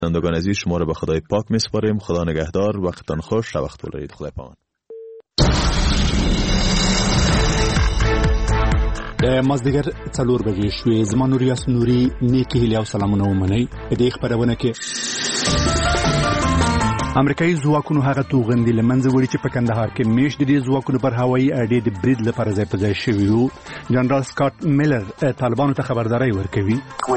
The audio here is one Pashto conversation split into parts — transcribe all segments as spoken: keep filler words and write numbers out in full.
شنوندگان عزیز شما را به خدای پاک میسپاریم. خدا نگهدار. وقتتان خوش. وقت ولید. خدای پامان. مازدیگر څلور بجې شوې. زما نوریاس نوري نیکی هیلې او سلامونه ومنئ. په دې خپرونه کې امریکایي ځواکونو هغه توغندي له منځه وړي چې په کندهار کې میاشت د دې ځواکونو پر هوایي اډې د برید لپاره ځای په ځای شوي وو. جنرال سکاټ میلر طالبانو ته خبرداری ورکوي.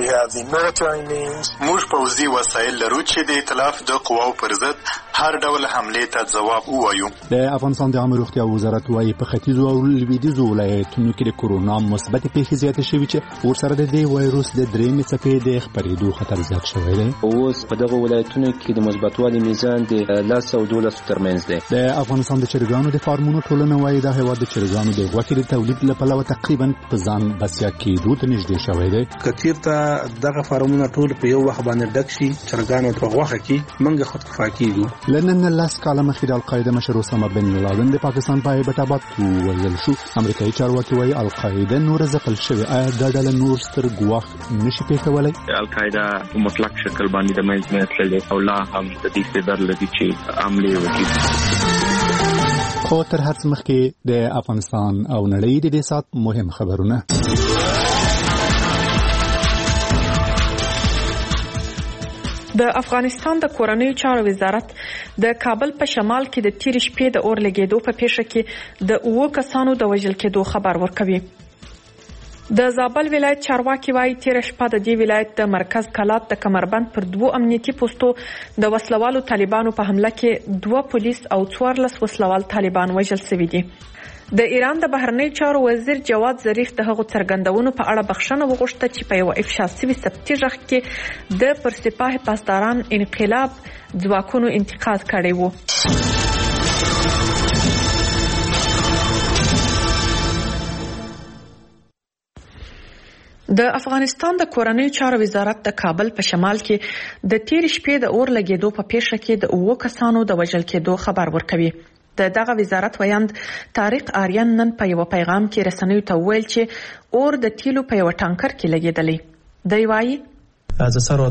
موږ پوځي وسایل لرو چې د ائتلاف د قواو پر ضد هر ډول حملې ته ځواب ووایو. د افغانستان د عامه روغتیا وزارت وايي په ختیځو او لویدیځو ولایتونو کې د کورونا مثبت پیښې زیاتې شوي چې ورسره د دې وایروس د درېیمې څپې د خپرېدو خطر زیات شوی دی. اوس په دغه ولایتونو کې د مثبتوالي میزان د لاس او دولس ترمنځ دی. د افغانستان د چرګانو د فارمونو ټولنه وايي دا هیواد د چرګانو د غوښې د تولید له پلوه تقریبا په ځان بسیا کېدو ته نږدې شوی دی. که چېرته دغه فارمونه ټول په یو وخت باندې ډک شي چرګانو په غوښه کې موږ خودکفا کېږو. له نن لس کاله مخکې د القاعده مشر اسامه بن لادن د پاکستان په ایبټ آباد ووژل شو. امریکایي چارواکي وايي القاعده نور ځپل شوې. آیا دا ډله نور ستر ګواښ نشي پېښولی؟ القاعده په مطلق شکل باندې د منځ نه تللې او لا هم د دې صدر لدی چې عملي وکړي. خو تر هر څه مخکې د افغانستان او نړۍ د دې سات مهم خبرونه. د افغانستان د کورنیو چارو وزارت د کابل په شمال کې د تیر شپې د اور لګیدو په پیښه کې د اوو کسانو د وژل کېدو خبر ورکوي. د زابل ولایت چارواکي وايي تیر شپه د دې ولایت د مرکز کلات د کمربند پر دوو امنیتي پوسټو د وسلوالو طالبانو په حمله کې دوه پولیس او څوارلس وسلوال طالبان وژل شوي دي. د ایران د بهرنی چارو وزیر جواد ظریف د هغو څرګندونو په اړه بخښنه وغوښته چې په یو افشا شوي سبتي غږ کې د پر سپاه پاسداران انقلاب ځواکونو انتقاد کړی و. د افغانستان د کورنیو چارو وزارت د کابل په شمال کې د تیر شپې د اور لګیدو په پیښه کې د اوو کسانو د وژل کېدو خبر ورکوي. د دغه وزارت ویاند طارق آریان نن په یو پیغام کې رسنیو ته وویل چې اور د تیلو په یو ټانکر کې لګیدلی. دی وايي د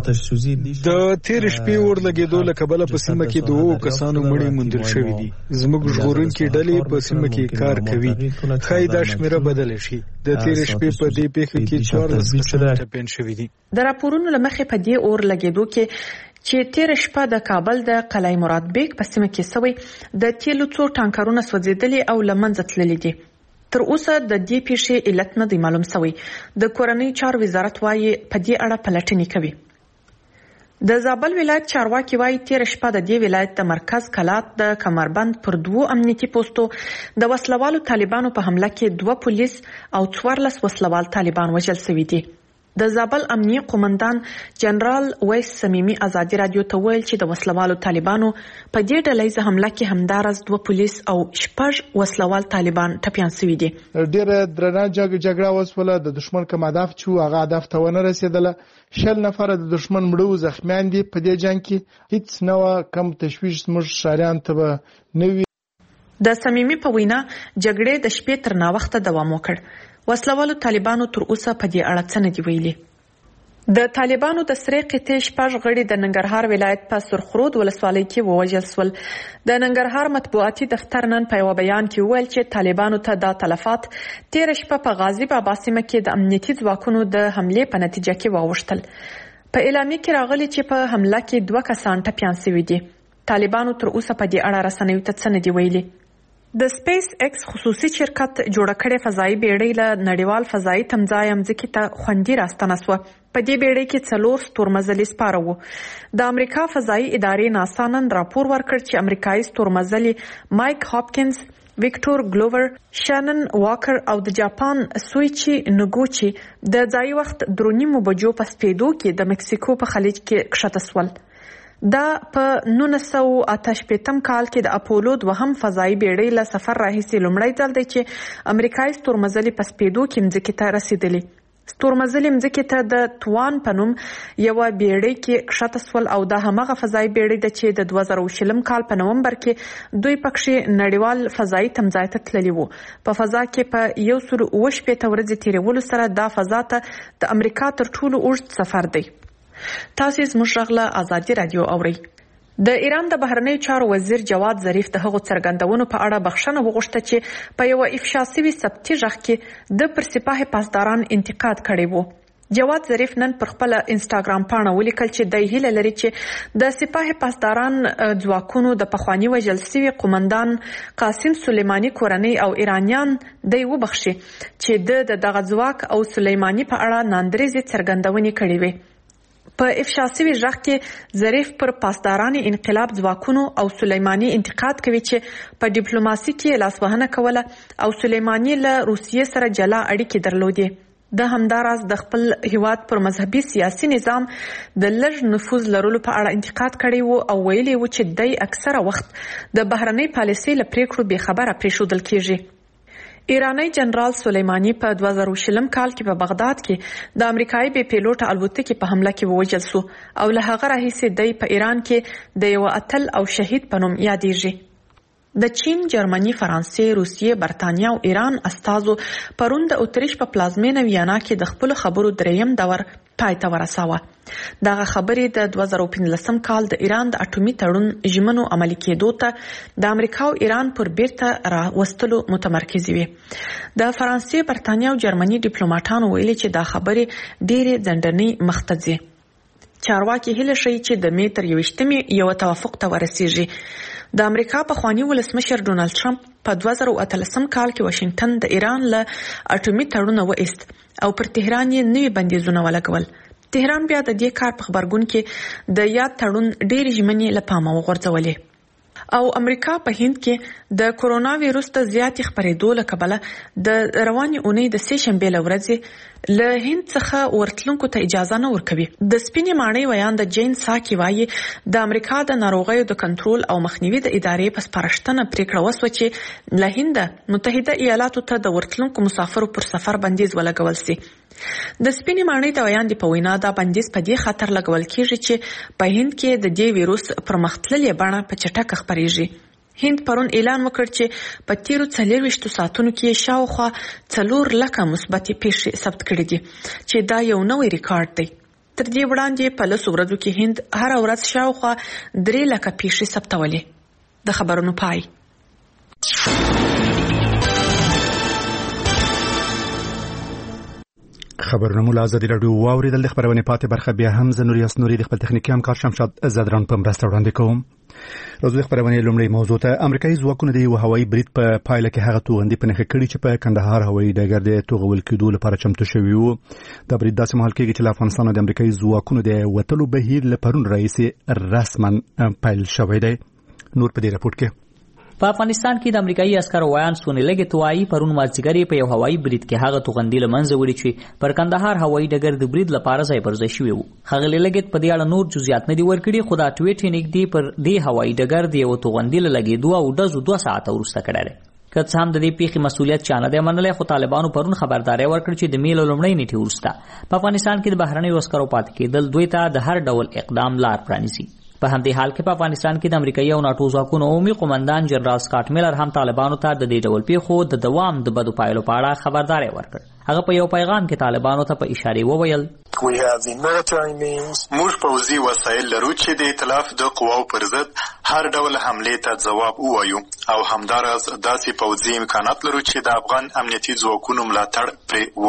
تیر شپې اور لګیدو له کبله په سیمه کې دوه کسانو مړي موندل شوي دي. زموږ ژغورونکي ډلې په سیمه کې کار کوي. ښایي دا شمیره بدله شي. د تیر شپې په دې پیښه کې څوارلس کسان ټپیان شوي دي. د راپورونو له مخې په دې اور لګیدو کې چې تیر شپه د کابل د قلعه مراد بیگ په سیمه کې سوی د تیلو څو ټانکرونه سوځېدلي او له منځه تللي دي. تر اوسه د دې پیښې علت نه دی معلوم شوی. د کورنیو چارو وزارت وايي په دې اړه پلټنې کوي. د زابل ولایت چارواکي وايي تیر شپه د دې ولایت د مرکز کلات د کمربند پر دوو امنیتي پوسټو د وسلوالو طالبانو په حمله کې دوه پولیس او څوارلس وسلوال طالبان وژل شوي دي. د زابل امنیه قومندان جنرال ویس سمیمی ازادي رادیو ته ویل چې د وسلوالو طالبانو په دې ډلهیزه حمله کې همدارس دوه پولیس او شپږ وسلوال طالبان ټپیان شوي دي. ډېره درنه جګړه وسوله. د دشمن کوم هدف چې هغه هدف ته ونه رسېدله. شل نفره د دشمن مړه او زخمیان دي. په دې جنګ کې هیڅ نوع کم تشویش زموږ شاریان ته به نه وي. د سمیمی په وینا جګړې د شپې تر ناوخته دوام وکړ. وسلوالو طالبانو تر اوسه په دې اړه څه نه دی ویلي. د طالبانو د سرې قطې شپږ غړي د ننګرهار ولایت په سرخرود ولسوالۍ کې ووژل شول. د ننګرهار مطبوعاتي دفتر نن په یو بیان کې وویل چې طالبانو ته دا تلفات تیر شپه په غازی بابا سیمه کې د امنیتي ځواکونو د حملې په نتیجه کې واوښتل. په اعلامیه کې راغلي چې په حمله کې دوه کسان ټپیان شوي دي. طالبانو تر اوسه په دې اړه رسنیو ته څه نه دی ویلي. د سپیس ایکس خصوصي شرکت جوړ کړې فضایي بیړۍ له نړیوال فضایي تمځای مځکې ته خوندي راستنه شوه. په دې بیړۍ کې څلور ستورمزلي سپاره وو. د امریکا فضایي ادارې ناسا نن راپور ورکړ چې امریکایي ستورمزلي مایک هاپکینز، ویکټور ګلوور، شانن واکر او د جاپان سویچی نوګوچی د ځای وخت درونیمو بجو په سپېدو کې د مکسیکو په خلیج کې کښته شول. دا په نولس سوه اته شپېتم کال کې د اپولو دوهم فضایي بیړۍ له سفر راهیسې لومړی ځل دی چې امریکایي ستورمزلي په سپېدو کې مځکې ته رسېدلي. ستورمزلي مځکې ته د توان په نوم یوه بیړۍ کې کښته شول او دا همغه فضایي بیړۍ ده چې د دوه زره شلم کال په نومبر کې دوی پکښې نړیوال فضایي تمځای ته تللي وو. په فضا کې په یو سل اوه شپېته ورځې تېرولو سره دا فضا ته د امریکا تر ټولو اوږد سفر دی. تاسو زموږ غږ له ازادي رادیو اورئ. د ایران د بهرنیو چارو وزیر جواد ظریف د هغو څرګندونو په اړه بخښنه وغوښته چې په یو افشا شوي ثبتي غږ کې د پر سپاه پاسداران انتقاد کړی وو. جواد ظریف نن پر خپل انسټاګرام پاڼه ولیکل چې د هیله لري چې د سپاه پاسداران ځواکونو د پخوانی وژل شوي قومندان قاسم سلیمانی کورنۍ او ایرانیان د یو بخښي چې د دغه ځواک او سلیمانی په اړه ناندریزي څرګندونې کړې وي. په افشا شوي غږ کې ظریف پر پاسداران انقلاب ځواکونو او سلیمانی انتقاد کوي چې په ډیپلوماسي کې لاسوهنه کوله او سلیمانی له روسیې سره جلا اړیکې درلودې. د همداراز د خپل هیواد پر مذهبي سیاسي نظام د لږ نفوذ لرلو په اړه انتقاد کړی وو او ویلي وو چې دی اکثره وخت د بهرنۍ پالیسۍ له پریکړو بې خبره پرېښودل کیږي. ایرانی جنرال سلیمانی په دوه زره شلم کال کې په بغداد کې د امریکایي بې پیلوټه الوتکې په حمله کې ووژل شو او له هغه راهیسې دی په ایران کې د یو اتل او شهید په نوم یادېږي. د چین، جرمني، فرانسې، روسیې، برتانیا او ایران استازو پرون د اتریش په پلازمینه ویانا کې د خپل خبرو دریم دور پای ته ورساوه. دغه خبرې د دوه زره پنځلسم کال د ایران د اټومي تړون ژمنو عملي کېدو ته د امریکا او ایران پر بیرته راوستلو متمرکز وي. د فرانسې، برتانیا او جرمني ډیپلوماټانو ویلي چې دا خبرې ډېرې ځنډنۍ مخ ته ځي. چارواکي هیله ښیي چې د مې تر یوویشتمې یو توافق ته ورسیږي. د امریکا پخوانی ولسمشر ډونالد ټرمپ په دوه زره اتلسم کال کې واشنگټن د ایران له اټومي تړون وایست او پر تهران یې نوي بندیزونه ولګول. تهران بیا د دې کار په خبرګون کې د یاد تړون ډېرې ژمنې له پامه وغورځولې. او امریکا په هند کې د کورونا وایروس د زیاتې خپرېدو له کبله د روانې اونۍ د سې شنبې له ورځې له هند څخه ورتلونکو ته اجازه نه ورکوي. د سپینې ماڼۍ ویاند جین ساکي وایي د امریکا د ناروغیو د کنټرول او مخنیوي د ادارې په سپارښتنه پریکړه وسوه چې له هند متحده ایالاتو ته د ورتلونکو مسافرو پر سفر بندیز ولګول شي. د سپینې ماڼۍ د ویاندې په وینا دا بندیز په دې خاطر لګول کیږي چې په هند کې د دې ویروس پرمختللې بڼه په چټکه خپریږي. هند پرون اعلان وکړ چې په تیرو څلورویشتو ساعتونو کې شاوخوا څلور لکه مثبتې پیښې ثبت کړي دي چې دا یو نوی ریکارډ دی. تر دې وړاندې په لسو ورځو کې هند هر ورځ شاوخوا درې لکه پیښې ثبتولې. د خبرونو پای. خبرونه مو له ازادي راډیو واوریدل. د خبرونې پاتې برخه بیا هم زه نوریاس نوري د خپل تخنیکي همکار شمشاد زدران په مرسته وړاندې کوم. راځو د خبرونې لومړی موضوع ته. امریکایي ځواکونه د یو هوایي برید په پایله کې هغه توغندي په نښه کړي چې په کندهار هوایي ډګر د توغول کېدو لپاره چمتو شوي وو. دا برید داسې مهال کېږي چې له افغانستان د امریکایي ځواکونو د وتلو بهیر له پرون راهیسې رسما پیل شوی دی. نور په دې راپورټ کې په افغانستان کې د امریکایي عسکرو ویان سونلګ توایي پرون مازیګری په یو هوایي برید کې هغه توغندي لمنځه وړي چې پر کندهار هوایي ډګر د برید لپاره ځای پر ځای شوی وو. هغه لګیت په دې اړه نور جزئیات نه دی ورکړي، خو دا ټویټ یې نږدې پر دې هوایي ډګر د یو توغندي لګیدو او ډزو دوه ساعته وروسته کړی. که څه هم د دې پیښې مسؤلیت چا نه دی منلی، خو طالبانو پرون خبرداری ورکړ چې د میل لومړۍ نیټې وروسته په افغانستان کې د بهرنیو عسکرو پاتې کېدل دوی ته د هر ډول اقدام لار پرانیزي. په همدې حال کې په افغانستان کې د امریکایي او ناټو ځواکونو عمومي قومندان جنرال سکاټ میلر هم طالبانو ته د دې ډول پیښو د دوام د بدو پایلو په اړه خبرداری ورکړ. هغه په یو پیغام کې طالبانو ته په اشاره وویل موږ پوځي وسایل لرو چې د ائتلاف د قواو پر ضد هر ډول حمله ته ځواب ووایو او همداراز داسې پوځي امکانات لرو چې د افغان امنیتي ځواکونو ملاتړ پرې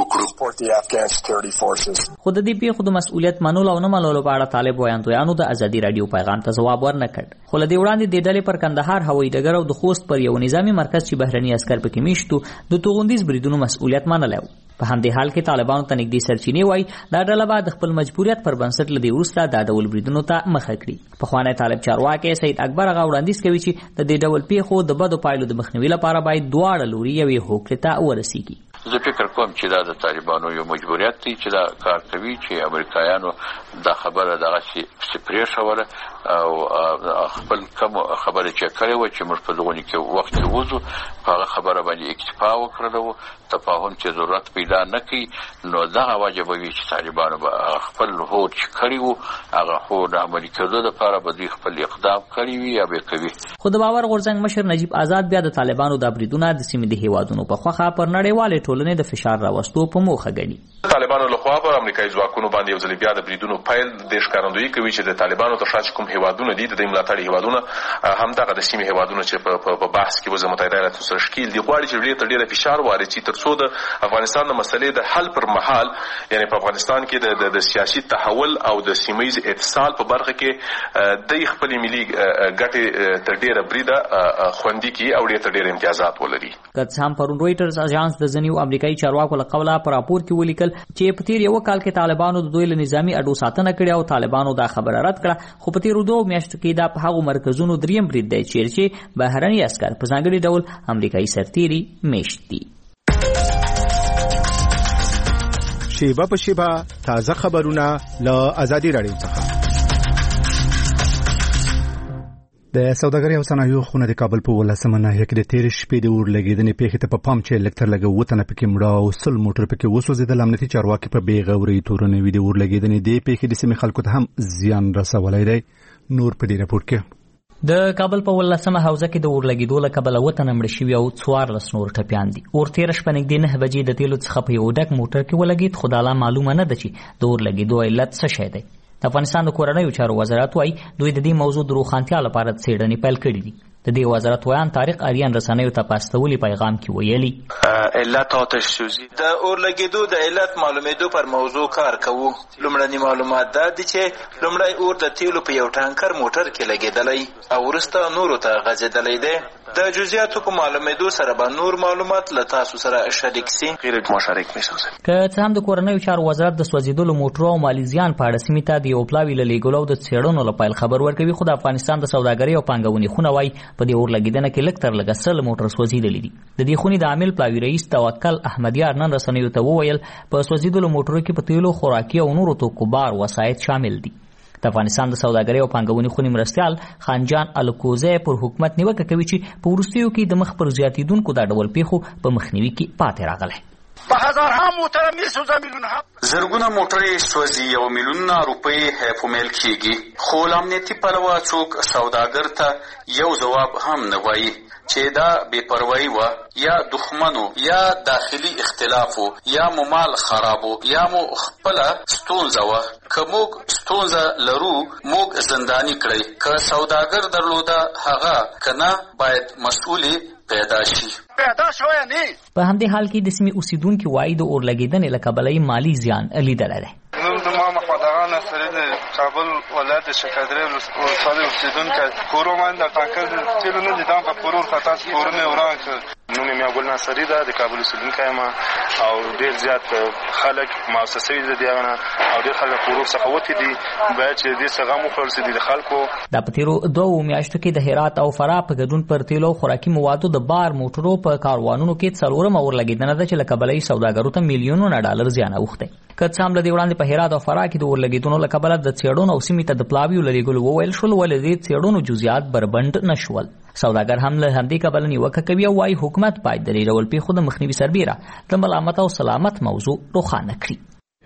وکړو. خو د دې پیښو د مسؤلیت منلو او نه منلو په اړه طالب ویاندویانو د ازادي راډیو پیغام ته ځواب ورنکړ. خو له دې وړاندې د ډلې پر کندهار هوایي ډګر او د خوست پر یو نظامی مرکز چې بهرني عسکر پکې میشتو د توغندیز بریدونو مسؤلیت منلی و. په همدې حال کې طالبانو ته نږدې سرچینې وایي دا ډله به د خپل مجبوریت پر بنسټ له دې وروسته دا ډول بریدونو ته مخه کړي. پخوانی طالب چارواکی سید اکبر هغه وړاندیز کوي چې د دې ډول پیښو د بدو پایلو د مخنیوي لپاره باید دواړه لوري یوې هوکړې ته ورسیږي. زه فکر کوم چې دا د طالبانو یو مجبوریت دی چې دا کار کوي چې امریکایانو دا خبره دغه چې پرېښوله او خپل کوم خبره چې کړې وه چې موږ په دغونې کې وخت کې وځو په هغه خبره باندې اکتفا وکړله وو، تفاهم چې ضرورت پیدا نه کوي، نو دغه وجه به وي چې طالبانو به خپل هوډ چې کړي وو هغه هوډ عملي کېدو دپاره به دوی خپل اقدام کړي وي یا به کوي. خو د باور غورځنګ مشر نجیب آزاد بیا د طالبانو دا بریدونه د سیمې د هیوادونو په خوښه پر نړیوالې ټولنې د فشار فشار راوستو په موخه ګڼي. طالبانو لخوا پر امریکایي ځواکونو باندې یو ځل بیا د بریدونو پیل د ښکارندویي کوي چې د طالبانو تر شا چې کوم هیوادونه دي د دوی ملاتړي هیوادونه همدغه د سیمې هیوادونه چې په بحث کې وزه متحده ایالاتو سره ښکیل دي غواړي چې ډېر تر ډېره فشار واردوي تر څو د افغانستان د مسلې د حل پر مهال یعنی په افغانستان کې د سیاسي تحول او د سیمهیز اتصال په برخه کې د خپل ملي ګټې تر ډېره بریده خوندي کړي او ډېر تر ډېره امتیازات ولري. که څه هم پرون رویټرز اژانس د ځینو امریکایي چارواکو له قوله په راپور کې ولیکل چې په تیر یو کال کې طالبانو د دوی له نظامی اډو ساتنه کړې او طالبانو دا خبره رد کړه، خو په تیر دوه میاشتو کې دا په هغو مرکزونو دریم برید دی چیرې بهرني عسکر په ځانګړي ډول امریکایي سرتیري میشت دي. شیبه په شیبه تازه خبرونه له ازادي راډیو څخه. د سوداګرۍ او صنایعو خونه د کابل په ولسمه ناحیه کې د تېرې شپې د اور لګېدنې پیښې ته په پام چې لږ تر لږه اووه تنه پکې مړه او سل موټر پکې وسوځېدل. امنیتي چارواکي په بې غورۍ تورنوي د اور لګېدنې دې پیښې د سیمې خلکو ته هم زیان رسولی دی. نور په دې راپور کې د کابل په ولسمه حوزه کې د اور لګېدو له کبله اووه تنه مړه شوي او څوارلس نور ټپیان دي. اور تېره شپه نږدې نهه بجې د تیلو څخه په یو ډک موټر کې ولګېد، خو دا لا معلومه نه ده چې د اور لګېدو علت څه شی دی. د افغانستان د کورنیو چارو وزارت وايي دوی د دې موضوع د روښانتیا لپاره څېړنې پیل کړې دي. د دې وزارت ویان طارق آریان رسنیو ته په استولي پیغام کې ویلي علت آتش سوزی د اور لګېدو د علت معلومېدو پر موضوع کار کوو. لومړني معلومات دا دي چې لومړی اور د تیلو په یو ټانکر موټر کې لګېدلی او وروسته نورو ته غځېدلی دی. د جزئیاتو په معلومېدو سره به نور معلومات له تاسو سره شریک سي. غیر مشارک میسازه که څه هم د کورنیو چارو وزارت د سوځېدلو موټرو او مالي زیان په اړه سیمې ته د یو پلاوي له لېږلو او د څېړنو له پیل خبر ورکوي، خو د افغانستان د سوداګرۍ او پانګونې خونه وايي په دې اور لګېدنه کې لږ تر لږه سل موټر سوځېدلي دي. د دې خونې د عامل پلاوي رئیس توکل احمدیار نن رسنیو ته وویل په سوځېدلو موټرو کې په تیلو، خوراکي او نورو توکو بار وسایط شامل دي. د افغانستان د سوداګرۍ او پانګونې خونې مرستیال خانجان الکوزی پر حکومت نیوکه کوي چې په وروستیو کې د مخ پر زیاتېدونکو دا ډول پیښو په مخنیوي کې پاتې راغلی. په هزارها موټره میسوځه، میلیونها زرګونه موټرې سوځي او میلیونونه روپۍ حیفومیل کیږي، خو له امنیتي پلوه څوک سوداګر ته یو ځواب هم نه وایي چې دا بې پروایي وه یا دښمنو یا داخلي اختلافو یا مو مال خرابو یا مو خپله ستونزه وه. که موږ ستونزه لرو موږ زنداني کړئ، که سوداګر درلوده هغه، که نه باید مسؤولي پیدا شي. پیدا شوی نه. په همدې حال کې د سیمې اوسیدونکي وایي د اور لګېدنې له کبله مالي زیان لیدلی دی. نوم زما محمد نصري د کابل ولایت د شکردرې ولسوالۍ اوسېدونکی. کورو باندې د ټانکر تیلو نه دي، دا په کورور خطا سي کورونه یې وران کړل. نوم یې میاګل ناصري ده، د کابل اوسېدونکی یم او ډېر زیات خلک مؤسسوي دي د هغه نه او ډېر خلک کورور څخه وتي دي. باید چې دې څه غم وخوړل سي د خلکو. دا په تېرو دوو میاشتو کې د هرات او فراه په ګډون پر تیلو او خوراکي موادو د بار موټرو په کاروانونو کې څلورمه اور لګېدنه ده چې له کبله یې سوداګرو ته میلیونونه ډالر زیان اوښتی. که څه هم له دې وړاندې په هرات او فراه کې د اور لګېدنو له کبله د څېړنو او سیمې ته د پلاویو له لېږلو وویل شول، ولې د دې څېړنو جزئیات بربنډ نه شول. سوداګر هم له همدې کبله نیوکه کوي او وایي حکومت باید د دې ډول پیښو د مخنیوي سربیره د ملامت او سلامت موضوع روښانه کړي.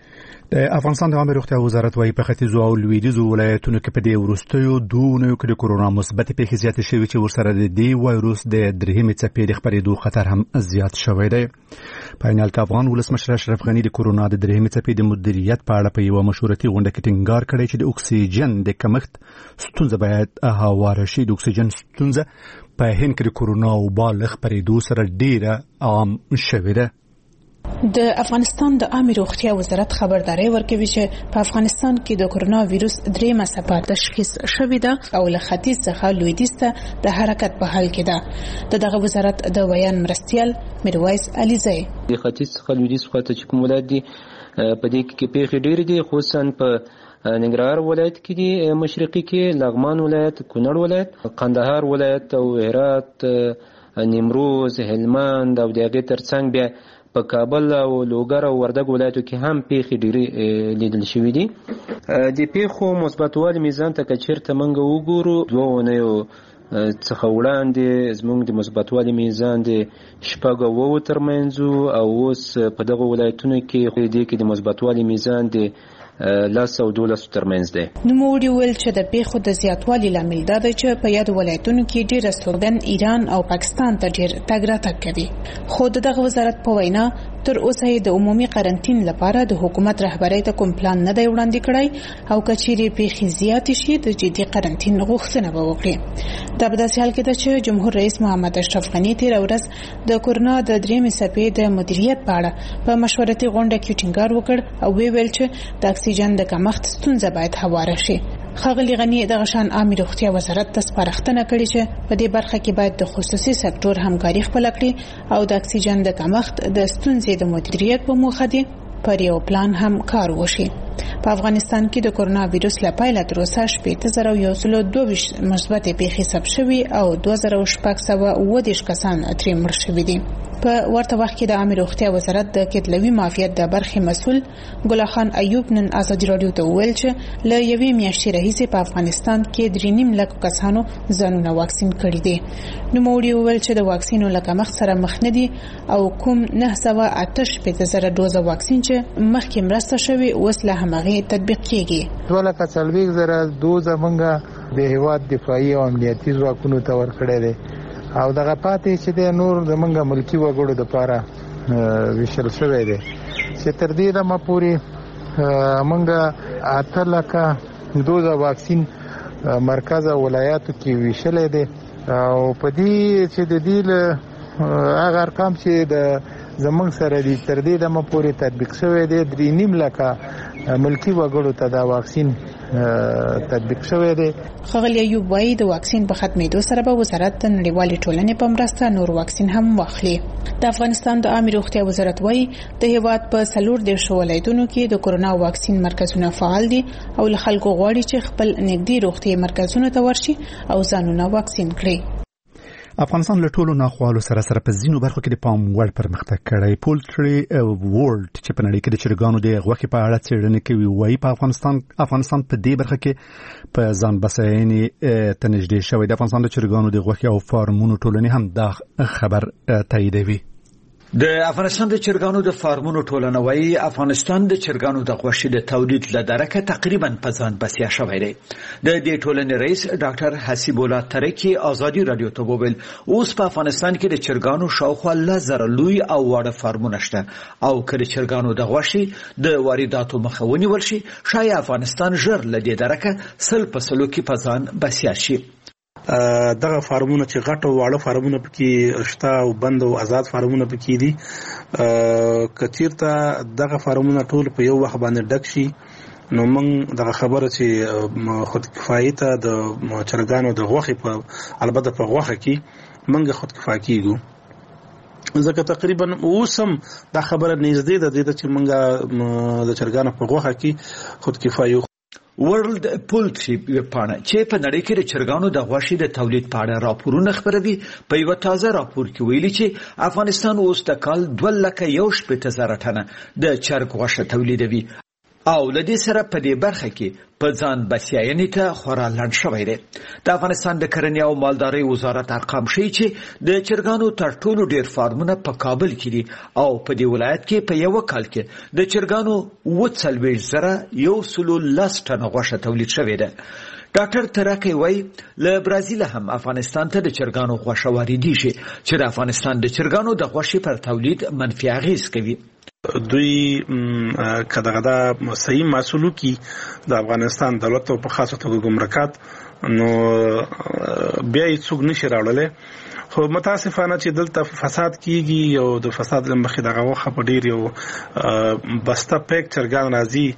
د افغانستان د عامه روغتیا وزارت وايي په ختیځو او لویدیځو ولایتونو کې په دې وروستیو دوه اونیو کې د کورونا مثبت پیښې زیاتې شوي چې ورسره د دې وایروس د درېیمې څپې د خپرېدو خطر هم زیات شوی دی. په عین حال کې افغان ولسمشر اشرف غني د کورونا د درېیمې څپې د مدیریت په اړه په یوه مشورتي غونډه کې ټینګار کړی چې د اکسیجن د کمښت ستونزه باید هواره شي. د اکسیجن ستونزه په هند کې د کورونا وبا له خپرېدو سره ډېره عام شوې ده. د افغانستان د عامه روغتیا وزارت خبرداري ورکوي چې په افغانستان کې د کورونا وایروس درېیمه څپه تشخیص شوې ده او له ختیځ څخه لویدیځ ته د حرکت په حال کې ده. د دغه وزارت د بیان مرستیال میرویس علیزی د ختیځ څخه لویدیځ خواته چې کوم ولایت دي په دې کې پیښې ډېرې دي، خصوصا په ننګرهار ولایت کې دي، مشرقي کې لغمان ولایت، کونړ ولایت، قندهار ولایت او هرات، نیمروز، هلمند او د هغې ترڅنګ بیا په کابل او لوګر او وردګ ولایتو کې هم پیښې ډېرې لیدل شوي دي. د پیښو مثبتوالي میزان ته که چېرته موږ وګورو، دوه اونیو څخه وړاندې زموږ د مثبتوالي میزان د شپږ او اووه ترمنځ او اوس په دغه ولایتونو کې دې کې د مثبتوالي میزان د لس او دولسو ترمنځ دی. نوموړي ویل چې د پیښو د زیاتوالي لامل دا دی چې په یادو ولایتونو کې ډېر استوګن ایران او پاکستان ته ډېر تګ راتګ کوي. خو د دغه وزارت په وینا تر اوسه د عمومي قرنټین لپاره د حکومت رهبرۍ ته کوم پلان نه دی وړاندې کړی او کچيري پیښې زیات شي د جدي قرنټین غوښتنه به وکړي. دا په داسې حال کې ده چې جمهور رئیس محمد اشرف غني تیر ورځ د کورونا د درېمې څپې د مدیریت په اړه په مشورتي غونډه کې ټینګار وکړ او ویل چې د اکسیجن د کمښت ستونزه باید هواره شي. ښاغلي غني د غشان عامه روغتیا وزارت ته سپارښتنه کړې چې په دې برخه کې باید د خصوصي سکتور همکاري خپل کړي او د اکسیجن د کمښت د ستونزې د مدیریت په موخه دي پر یو پلان هم کار وشي. په افغانستان کې د کورونا وایرس لپاره تر اوسه شپږ زره یو سل دوه ویشت مثبت پیښې ثبت شوي او دوه زره شپږ سوه اووه دېرش کسان ترې مړ شوي دي. په ورته وخت کې د عامه روغتیا وزارت د کتلوي معافیت د برخې مسؤل ګل خان ایوب نن ازادي رادیو ته ویل چې له یوې میاشتې راهیسې په افغانستان کې درې نیم لک کسانو ځانونه واکسین کړي دي. نو موږ ویل چې د واکسینو له کمښت سره مخ نه دي او کوم نه سوه اته شپېته زره ډوزه واکسین چې مخکې مرسته شوي اوس له همغې تطبیق کیږي. دوه لکه څلوېښت زره دوزه موږ د هیواد دفاعي او امنیتي ځواکونو ته ورکړی دی او دغه پاتې چې د نور زمونږ ملکی وګړو لپاره ویشل شوی دی چې تر دې دمه پورې موږ اته لکه دوزه واکسین مرکز او ولایاتو کې ویشلې دی او په دې چې د دې له هغه ارقام چې د زمونږ سره دي تر دې دمه پورې تطبیق شوی دی درې نیم لکه ملکی وګړو ته دا واکسین تطبیق شوی دی. ښاغلي ایوب وایي د واکسین په ختمېدو سره به وزارت د نړیوالې ټولنې په مرسته نور واکسین هم واخلي. د افغانستان د عامه روغتیا وزارت وایي د هیواد په څلور دېرش ولایتونو کې د کورونا واکسین مرکزونه فعال دي او له خلکو غواړي چې خپل نږدې روغتي مرکزونو ته ورشي او ځانونه واکسین کړي. افغانستان له ټولو ناخوالو سره سره په ځینو برخو کې د پام وړ پرمختګ کړی. پولټري ورلد چې په نړۍ کې د چرګانو د غوښې په اړه څېړنې کوي وایي په افغانستان افغانستان په دې برخه کې په ځان بسیاینې ته نږدې شوی. د افغانستان د چرګانو د غوښې او فارمونو ټولنې هم دا خبر تاییدوي. د افغانستان د چرګانو د فارمونو ټولنه وایي افغانستان د چرګانو د غوښې د تولید له درکه تقریبا په ځان بسیا شوی دی. د دې ټولنې رئیس ډاکټر حسیب الله ترکی ازادي رادیو ته وویل اوس په افغانستان کې د چرګانو شاوخوا لس زره لوی او واړه فارمونه شته او که د چرګانو د غوښې د وارداتو مخه ونیول شي شاید افغانستان ژر له دې درکه سل په سلو کې په ځان بسیا شي. دغه فارمونه چې غټ او واړه فارمونه پکې شته او بند او آزاد فارمونه پکې دي کثیر ته دغه فارمونه ټول په یو وخت باندې ډک شي نو موږ دغه خبره چې خود کفایي ته د چرګانو د غوښې په البته په غوښه کې موږ خود کفایي کیږو ځکه تقریبا اوسم دا خبره نږدې ده چې موږ د چرګانو په غوښه کې خود کفایي ورلد پولټري ویبپاڼه چې په نړۍ کې د چرګانو د غوښې د تولید په اړه راپورونه خپروي په یو تازه راپور کې ویلي چې افغانستان اوس د کال دوه لکه یو شپېته زره ټنه د چرګ غوښه تولیدوي او له دې سره په دې برخه کې په ځان بسیاینې ته خورا لنډ شوی دی. د افغانستان د کرنې او مالدارۍ وزارت ارقام ښیي چې د چرګانو تر ټولو ډېر فارمونه په کابل کې دي او په دې ولایت کې په یو کال کې د چرګانو اووه څلوېښت زره یو سلو لس ټنه غوښه تولید شوې ده. ډاکټر ترکی وایي له برازیل هم افغانستان ته د چرګانو غوښه واردېږي چې د افغانستان د چرګانو د غوښې پر تولید منفي اغېز کوي. دوی کداغه دا صحیح مسولو کی د افغانستان دولت او په خاصه توګه ګمرکات نو بیا یې څوک نشي راوړل خو متاسفانه چې دلته فساد کیږي او د فساد لمخې دغه وخت په ډیر یو بسته پیک چرګان راځي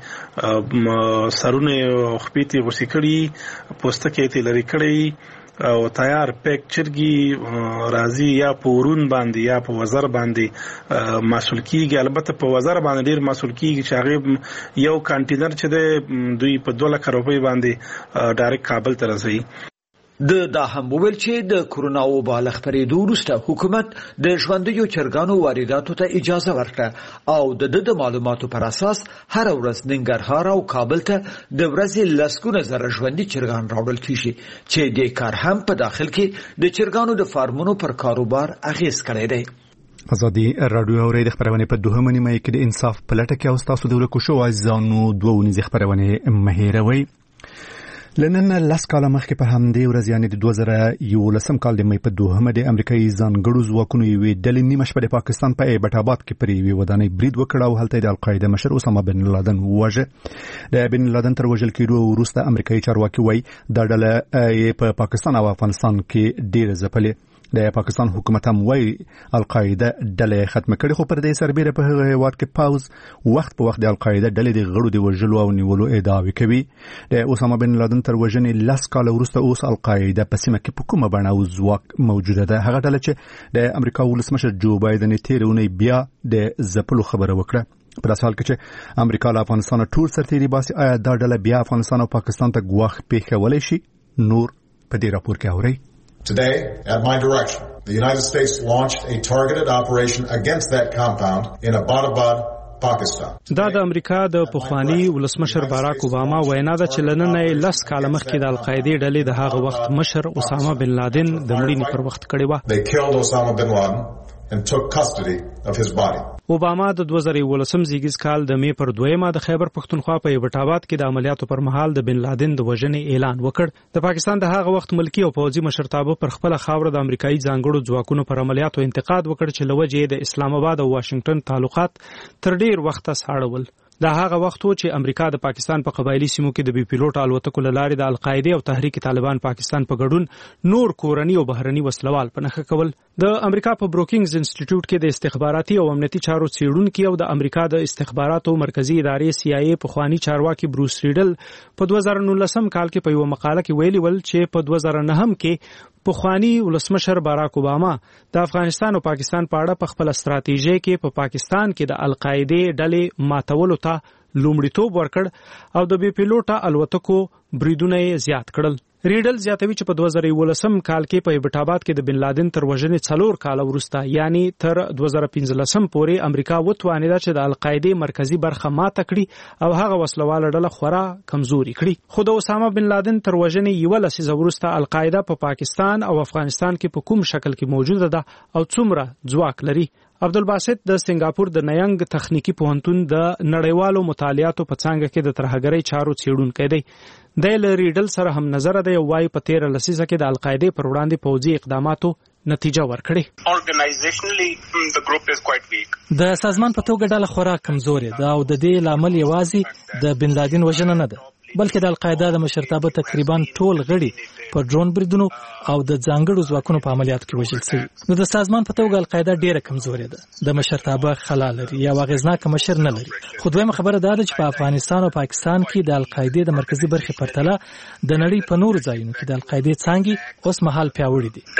سرونه خپېتی غوسې کړي پوستکي ته لري کړي او تیار پیک چرګي راځي یا په ورون باندې یا په وزر باندې مسول کیږي. البته په وزر باندې ډیر مسول کیږي چې هغه یو کانټینر چې د دوی په دوه لک روپۍ باندې ډایرکټ کابل ته راځي. د دا هم ویل چې د کورونا وبا له خپرېدو وروسته حکومت د ژوندیو چرګانو وارداتو ته اجازه ورکړه او د د معلوماتو پر اساس هر ورځ ننګرهار او کابل ته د ورځې لسګونه زره ژوندي چرګان راوړل کیږي چې د کار هم په داخل کې د چرګانو د فارمونو پر کاروبار اغیز کړی دی. ازادي رادیو اوري د خبرونه په دوه منی مې کې د انصاف پلټه کې او تاسو د ولکو شو ځانو دوه ونیز خبرونه مهیروي. لنن لاس کال مخکې په همدې ورځ یعنی د دوه زره یولسم کال د مې په دوهمه د امریکایي ځانګړو ځواکونو یوې ډلې نیمه شپه د پاکستان په ایبټ آباد کې پر یوې ودانۍ برید وکړ او هلته د القاعده مشر اسامه بن لادن ووژه. د بن لادن تر وژل کېدو وروسته امریکایي چارواکي وایي دا ډله په پاکستان او افغانستان کې ډېره ځپلې. د پاکستان حکومت هم وایي القاعده ډلې ختمه کړې، خو پر دې سربېره په هغه هېواد کې پاوز وخت په وخت د القاعده ډلې د غړو د وژلو او نیولو ادعاوې کوي. د اسامه بن لادن تر وژنې لس کاله وروسته اوس القاعده په سیمه کې په کومه بڼه او ځواک موجوده ده. هغه ډله چې د امریکا ولسمشر جو بایدن تېرې اونۍ بیا د ځپلو خبره وکړه. په داسې حال کې چې امریکا له افغانستان ټول سرتېري باسي، آیا دا ډله بیا افغانستان او پاکستان ته ګواښ پېښولی شي؟ نور په دې راپور کې اورئ. Today, at my direction, the United States launched a targeted operation against that compound in Abbottabad, Pakistan. دا د امریکا د پخوانی ولسمشر باراک اوباما وینا ده چې لننې لس کاله مخکې د القاعده ډلې د هغه وخت مشر اسامه بن لادن د مړینې پر وخت کړی و. They killed Osama bin Laden and took custody of his body. اوباما د دوه زره یولسم زیږیز کال د مې پر دویمه د خیبر پښتونخوا په ایبټ آباد کې د عملیاتو پر مهال د بن لادن د وژنې اعلان وکړ. د پاکستان د هغه وخت ملکی او پوځي مشرتابه پر خپل خاور د امریکایي ځانګړو ځواکونو پر عملیاتو انتقاد وکړ چې لوجې د اسلام آباد او واشنگټن تعلقات تر ډیر وخت ساړول. دا هغه وخت و چې امریکا د پاکستان په قبایلی سیمو کې د بي پیلوټ الوتکو له لارې د القاعده او تحریک طالبان پاکستان په ګډون نور کورنی او بهرني وسلوال په نخښه کول. د امریکا په بروکینګز انسټیټیوټ کې د استخباراتي او امنیتي چارو څېړونکي او د امریکا د استخباراتو مرکزی ادارې سی آی ای په خوانی چارواکي بروس ریډل په دوه زره نولسم کال کې په یو مقاله کې ویلي ول چې په دوه زره نهم کې پخوانی ولسمشر باراک اوباما د افغانستان او پاکستان په اړه په خپل ستراتیژي کې په پاکستان کې د القاعده ډلې ماتولو ته لومړیتوب ورکړ او د بي پیلوټه الوتکو بریدونه زیات کړل. ریډل زیاتوي چې په دوه زره یولسم کال کې په ایبټ آباد کې د بن لادن تر وژنې څلور کال وروسته یعنی تر دوه زره پنځلسم پورې امریکا وتوانیده چې د القاعده مرکزی برخه ماته کړي او هغه وسلواله ډله خورا کمزوري کړي. خو د اسامه بن لادن تر وژنې یو لسیزه وروسته القاعده په پاکستان او افغانستان کې په کوم شکل کې موجوده ده او څومره ځواک لري. عبدالباسط د سنگاپور د نیانګ تخنیکی پوهنتون د نړیوالو مطالعاتو په څانګه کې د ترهګرۍ چارو څېړونکی دی. د ریډل سره هم نظر دی او وايي په تیره لسیزه کې د القاعده پر وړاندې پوځي اقداماتو نتیجه ورکړي. د سازمان په توګه ډله خورا کمزوري ده او د دې لامل یوازې د بن لادن وژنه نه ده، بلکې د القاعده د مشرتابه تقریبا ټول غړي په ډرون بریدونو او د ځانګړو ځواکونو په عملیاتو کې وژل شوي. نو د سازمان په توګه القاعده ډیره کمزوري ده، د مشرتابه خلا لري یا اغیزناک مشر نه لري. خو دویمه خبره دا ده چې په افغانستان او پاکستان کې د القاعده د مرکزی برخې پرتله د نړۍ په نور ځایونو کې د القاعده څانګې اوس مهال پیاوړي دي.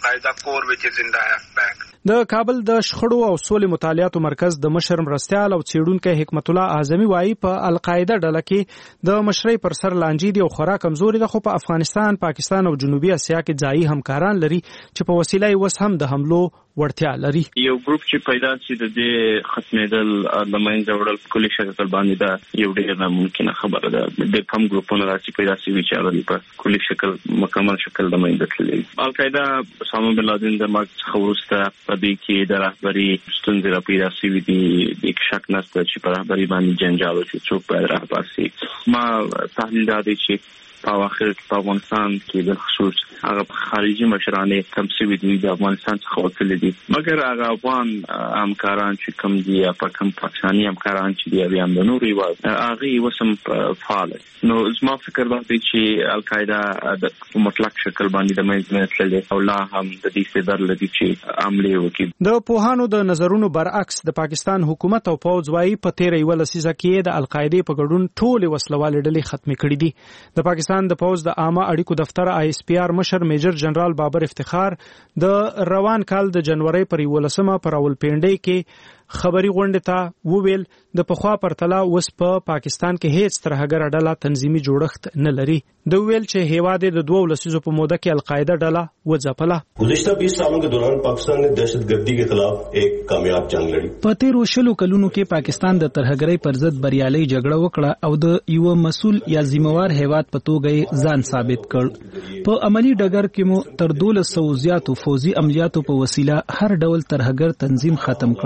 د کابل د شخړو او سولې مطالعاتو مرکز د مشر مرستیال او څېړونکی حکمت الله اعظمي وايي په القاعده ډله کې د مشرۍ پر سر لانجې دي او خورا کمزوري ده، خو په افغانستان، پاکستان او جنوبي اسیا کې ځایي همکاران لري چې په وسیله یې اوس هم د حملو ورتیا لري. یو ګروپ چې پیدا شي د دې ختمېدل د منځه وړل په کلي شکل باندې دا یو ډېر ناممکنه خبره ده. د کم ګروپونو راځي پیدا شي چې په کلي شکل مکمل شکل د منځه تللی. القاعده اسامه بن لادن د مرګ څخه وروسته په دې کې د رهبري ستونزې را پیدا شوي دي. هیڅ شک نشته چې په رهبري باندې جنجال وشي، څوک باید رهبر شي. ما تحلیل دا دی چې په اخر کې په افغانستان کې د خصوص هغه خارجي مشرانه کم شوي دي د افغانستان څخه وتلي دي، مګر هغه افغان همکاران چې کم دي یا په کم پاکستاني همکاران چې دي بیا د نوري و هغه وسم فعال. نو زما فکر دا دی چې القاعده د مطلق شکل باندې د منځ تللی او لا هم د دې صدر لدی چې عملي وکړي. د پوهانو د نظرونو برعکس د پاکستان حکومت او پوځ وايي په تیره یو لسیزه کې د القاعده په ګډون ټول وسلوال ډلې ختمې کړې دي. د پاکستان د پوز د عامه اړیکو دفتر آی اس پی آر مشر میجر جنرال بابر افتخار د روان کال د جنوري پر یولسمه پر راولپنډي کې خبري غونډه ته وویل د پخوا پرتله اوس په پاکستان کې هیڅ ترهګر ډله تنظیمي جوړښت نه لري. د ویل چې هیواد د دوه لسیزو په موده کې القاعده ډله وځپله. گزشتہ بیس سالوں کے دوران پاکستان نے دہشت گردی کے خلاف ایک کامیاب جنگ لڑی. په تیرو شلو کلونو کې پاکستان د ترهګرۍ پر ضد بریالي جګړه وکړه او د یو مسؤل یا ذمہوار هیواد په توګه ځان ثابت کړ. په عملی ډګر کې مو تر دولس سو زیاتو فوزي عملیاتو په وسیله هر ډول ترهګر تنظیم ختم کړ او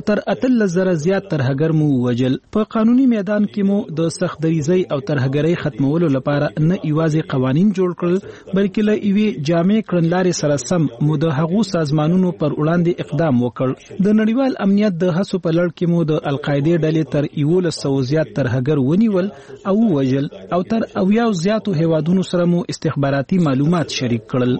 تر اتلس زره زیات ترهګر مو وجل. په قانوني میدان کې مو د سختدریزۍ او ترهګرۍ ختمولو لپاره نه یوازې قوانین جوړ کړل بلکې له یوې جامع کړنلارې سره سم مو د هغو سازمانونو پر وړاندې اقدام وکړ. د نړیوال امنیت د هڅو په لړ کې مو د القاعدې ډلې تر یولس سوه زیات ترهګر ونیول او وژل او تر اویاو زیاتو هیوادونو سره مو استخباراتي معلومات شریک کړل.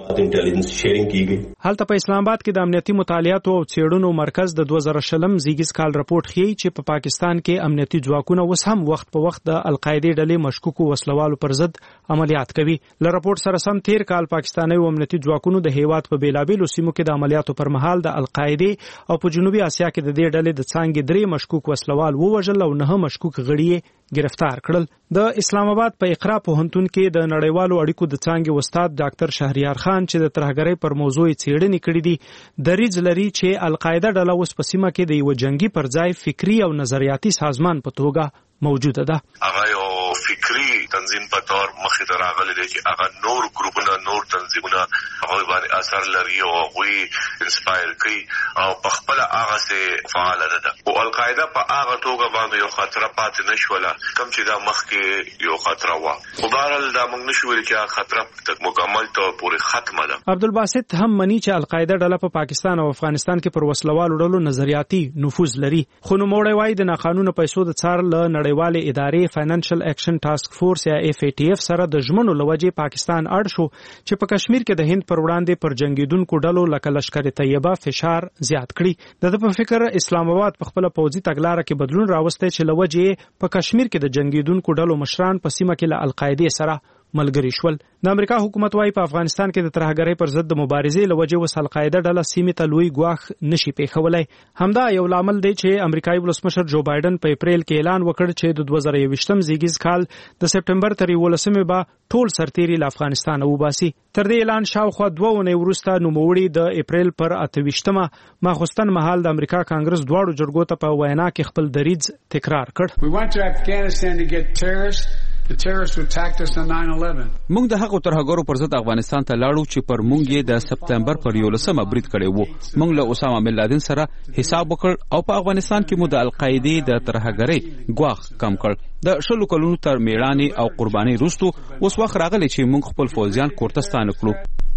هلته په اسلام آباد کې د امنیتي مطالعاتو او څېړنو مرکز د دوه زره شلم زیږیز کال رپورټ ښیي چې په پاکستان کې امنیتي ځواکونه اوس هم وخت په وخت د القاعدې ډلې مشکوکو وسلوالو پر ضد عملیات کوي. له رپورټ سره سم تیر کال پاکستاني امنیتي ځواکونو د هیواد په بیلابیلو سیمو کې د عملیاتو پر مهال د القاعدې او په جنوبي اسیا کې د دې ډلې د څانګې درې مشکوک وسلوال ووژل او نه مشکوک غړي گرفتار کړل. د اسلام آباد په اقرا پوهنتون کې د نړیوالو اړیکو د څانګې استاد ډاکټر شهریار خان چې د ترهګرۍ پر موضوع څېړنې کړې دي دریځ لري چې القاعده ډله اوس په سیمه کې د یو جنگي پر ځای فکری او نظریاتي سازمان په توګه موجوده ده. هغه یو فکری تنظیم په تور مخې ته راغلی دی چې هغه نور ګروپونه نور تنظیمونه هغه باندې اثر لري او هغه انسپایر کوي او په خپل هغه سه فعال ده. او القاعده په هغه توګه باندې یو خطر پاتې نشوله کوم چې دا مخکې یو خطر و. خو بهرحال دا موږ نشو ویل چې خطر مکمل طور پورې ختمه ده. عبدالباسط هم مني چې القاعده ډله په پاکستان او افغانستان کې پر وسلوالو ډلو نظریاتي نفوذ لري. خو نوموړی وایي د ناقانونه پیسو د څار له نړیوالې ادارې فاینانشل ایکشن ټاسک فورس یا اف ای ټی اف سره د ژمنو لوجې پاکستان اړ شو چې په کشمیر کې د هند پر وړاندې پر جنگیدونکو ډلو لکه لشکر طیبه فشار زیات کړي. د په فکر اسلام آباد په خپل پوځي تګلارې کې بدلون راوستی چې لوجې په کشمیر کې د جنگیدونکو ډلو مشران په سیمه کې له القاعدې سره ملګری شول. د امریکا حکومت وايي په افغانستان کې د ترهګرۍ پر ضد د مبارزې لوجې وس القاعده ډله سیمې ته لوی ګواښ نشي پیښولای. همدا یو لامل دی چې امریکایي ولسمشر جو بایدن په اپریل کې اعلان وکړ چې د دوه زره یوویشتم زیږیز کال د سپټمبر تر یولسمې به ټول سرتیري له افغانستان وباسي. تر دې اعلان شاوخوا دوه اونۍ وروسته نوموړي د اپریل پر اته ویشتمه ماخوستن مهال د امریکا کانګرس دواړو جرګو ته په وینا کې خپل دریځ تکرار کړ. موږ د هغو ترهګرو پر ضد افغانستان ته لاړو چې پر موږ یې د سپتمبر پر یولسمه برید کړی وو. موږ له اسامه بن لادن سره حساب وکړ او په افغانستان کې مو د القاعدې د ترهګرۍ ګواښ کم کړ. د شلو کلونو تر میړانې او قربانۍ وروسته اوس وخت راغلی چې موږ خپل فوجیان کورته ستانه کړو.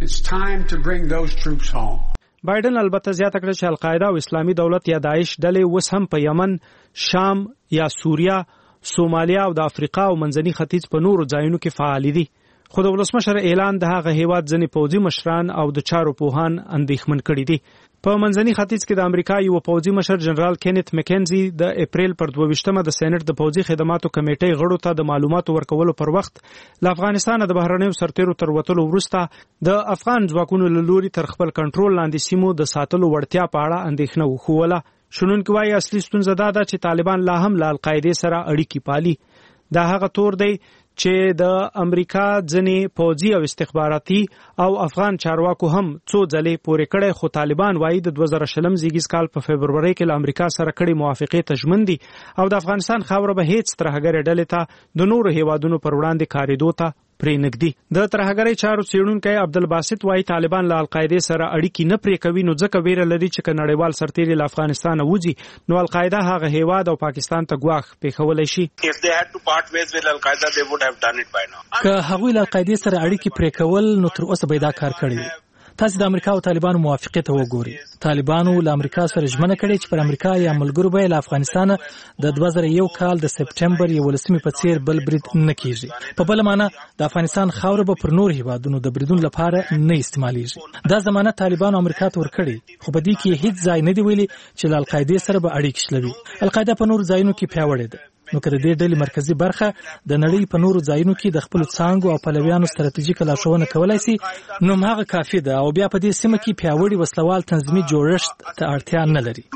بایدن البته زیاته کړه چې القاعده او اسلامي دولت یا داعش ډلې اوس هم په یمن، شام یا سوریه، سومالیا او د افریقا او منځني ختیځ په نورو ځایونو کې فعال دي. خو د ولسمشر اعلان د هغه هیواد ځینې پوځي مشران او د چارو پوهان اندېښمن کړي دي. په منځني ختیځ کې د امریکا یو پوځي مشر جنرال کینت مکینزي د اپریل پر دوه ویشتمه د سېنات د پوځي خدماتو کمیټې غړو ته د معلوماتو ورکولو پر وخت له افغانستان د بهرنیو سرتیرو تر وتلو وروسته د افغان ځواکونو له لوري تر خپل کنټرول لاندې سیمو د ساتلو وړتیا په اړه اندېښنه وښوله. شنونکي وايي اصلي ستونزه دا ده چې طالبان لا هم له القاعدې سره اړیکې پالي. دا هغه تور دی چې د امریکا ځنې پوځي او استخباراتي او افغان چارواکو هم څو ځلې پورې کړی، خو طالبان وايي د دوه زره شلم زیږیز کال په فبروري کې له امریکا سره کړي موافقې ته ژمن دي او د افغانستان خاوره به هیڅ ترهګرې ډلې ته د نورو هیوادونو پر وړاندې کاریدو ته پرې نږدي. د ترهګرۍ چارو څېړونکی عبدالباسط وايي طالبان له القاعدې سره اړیکې نه پرې کوي، نو ځکه ویره لري چې که نړیوال سرتیري له افغانستانه وځي نو القاعده هغه هیواد او پاکستان ته ګواښ پیښولی شي. که هغوی له القاعدې سره اړیکې پرې کول نو تر اوسه به یې دا کار کړی وي. تاسو د امریکا او طالبانو موافقت ته وګورئ. طالبانو له امریکا سره ژمنه کړې چې پر امریکا یا ملګرو به له افغانستان د دوه زره یو کال د سپټمبر یولسمې په څیر بل برید نه کیږي. په بل معنا د افغانستان خاوره به پر نور هیوادونو د بریدون لپاره نه استعمالیږي. دا ضمانت طالبانو امریکا ته ورکړي، خو په دې کې هیڅ ځای نه دی ویلي چې له القاعدې سره به اړیکې شلوي. القاعده په نور ځایونو کې پیاوړې ده، نو که د دې ډلې مرکزی برخه د نړۍ په نورو ځایونو کې د خپل څانګو او پلویانو ستراتیژیک لارښوونه کولای شي نو هغه کافي ده او بیا په دې سیمه کې پیاوړي وسلوال تنظیمي جوړښت ته اړتیا نه لري.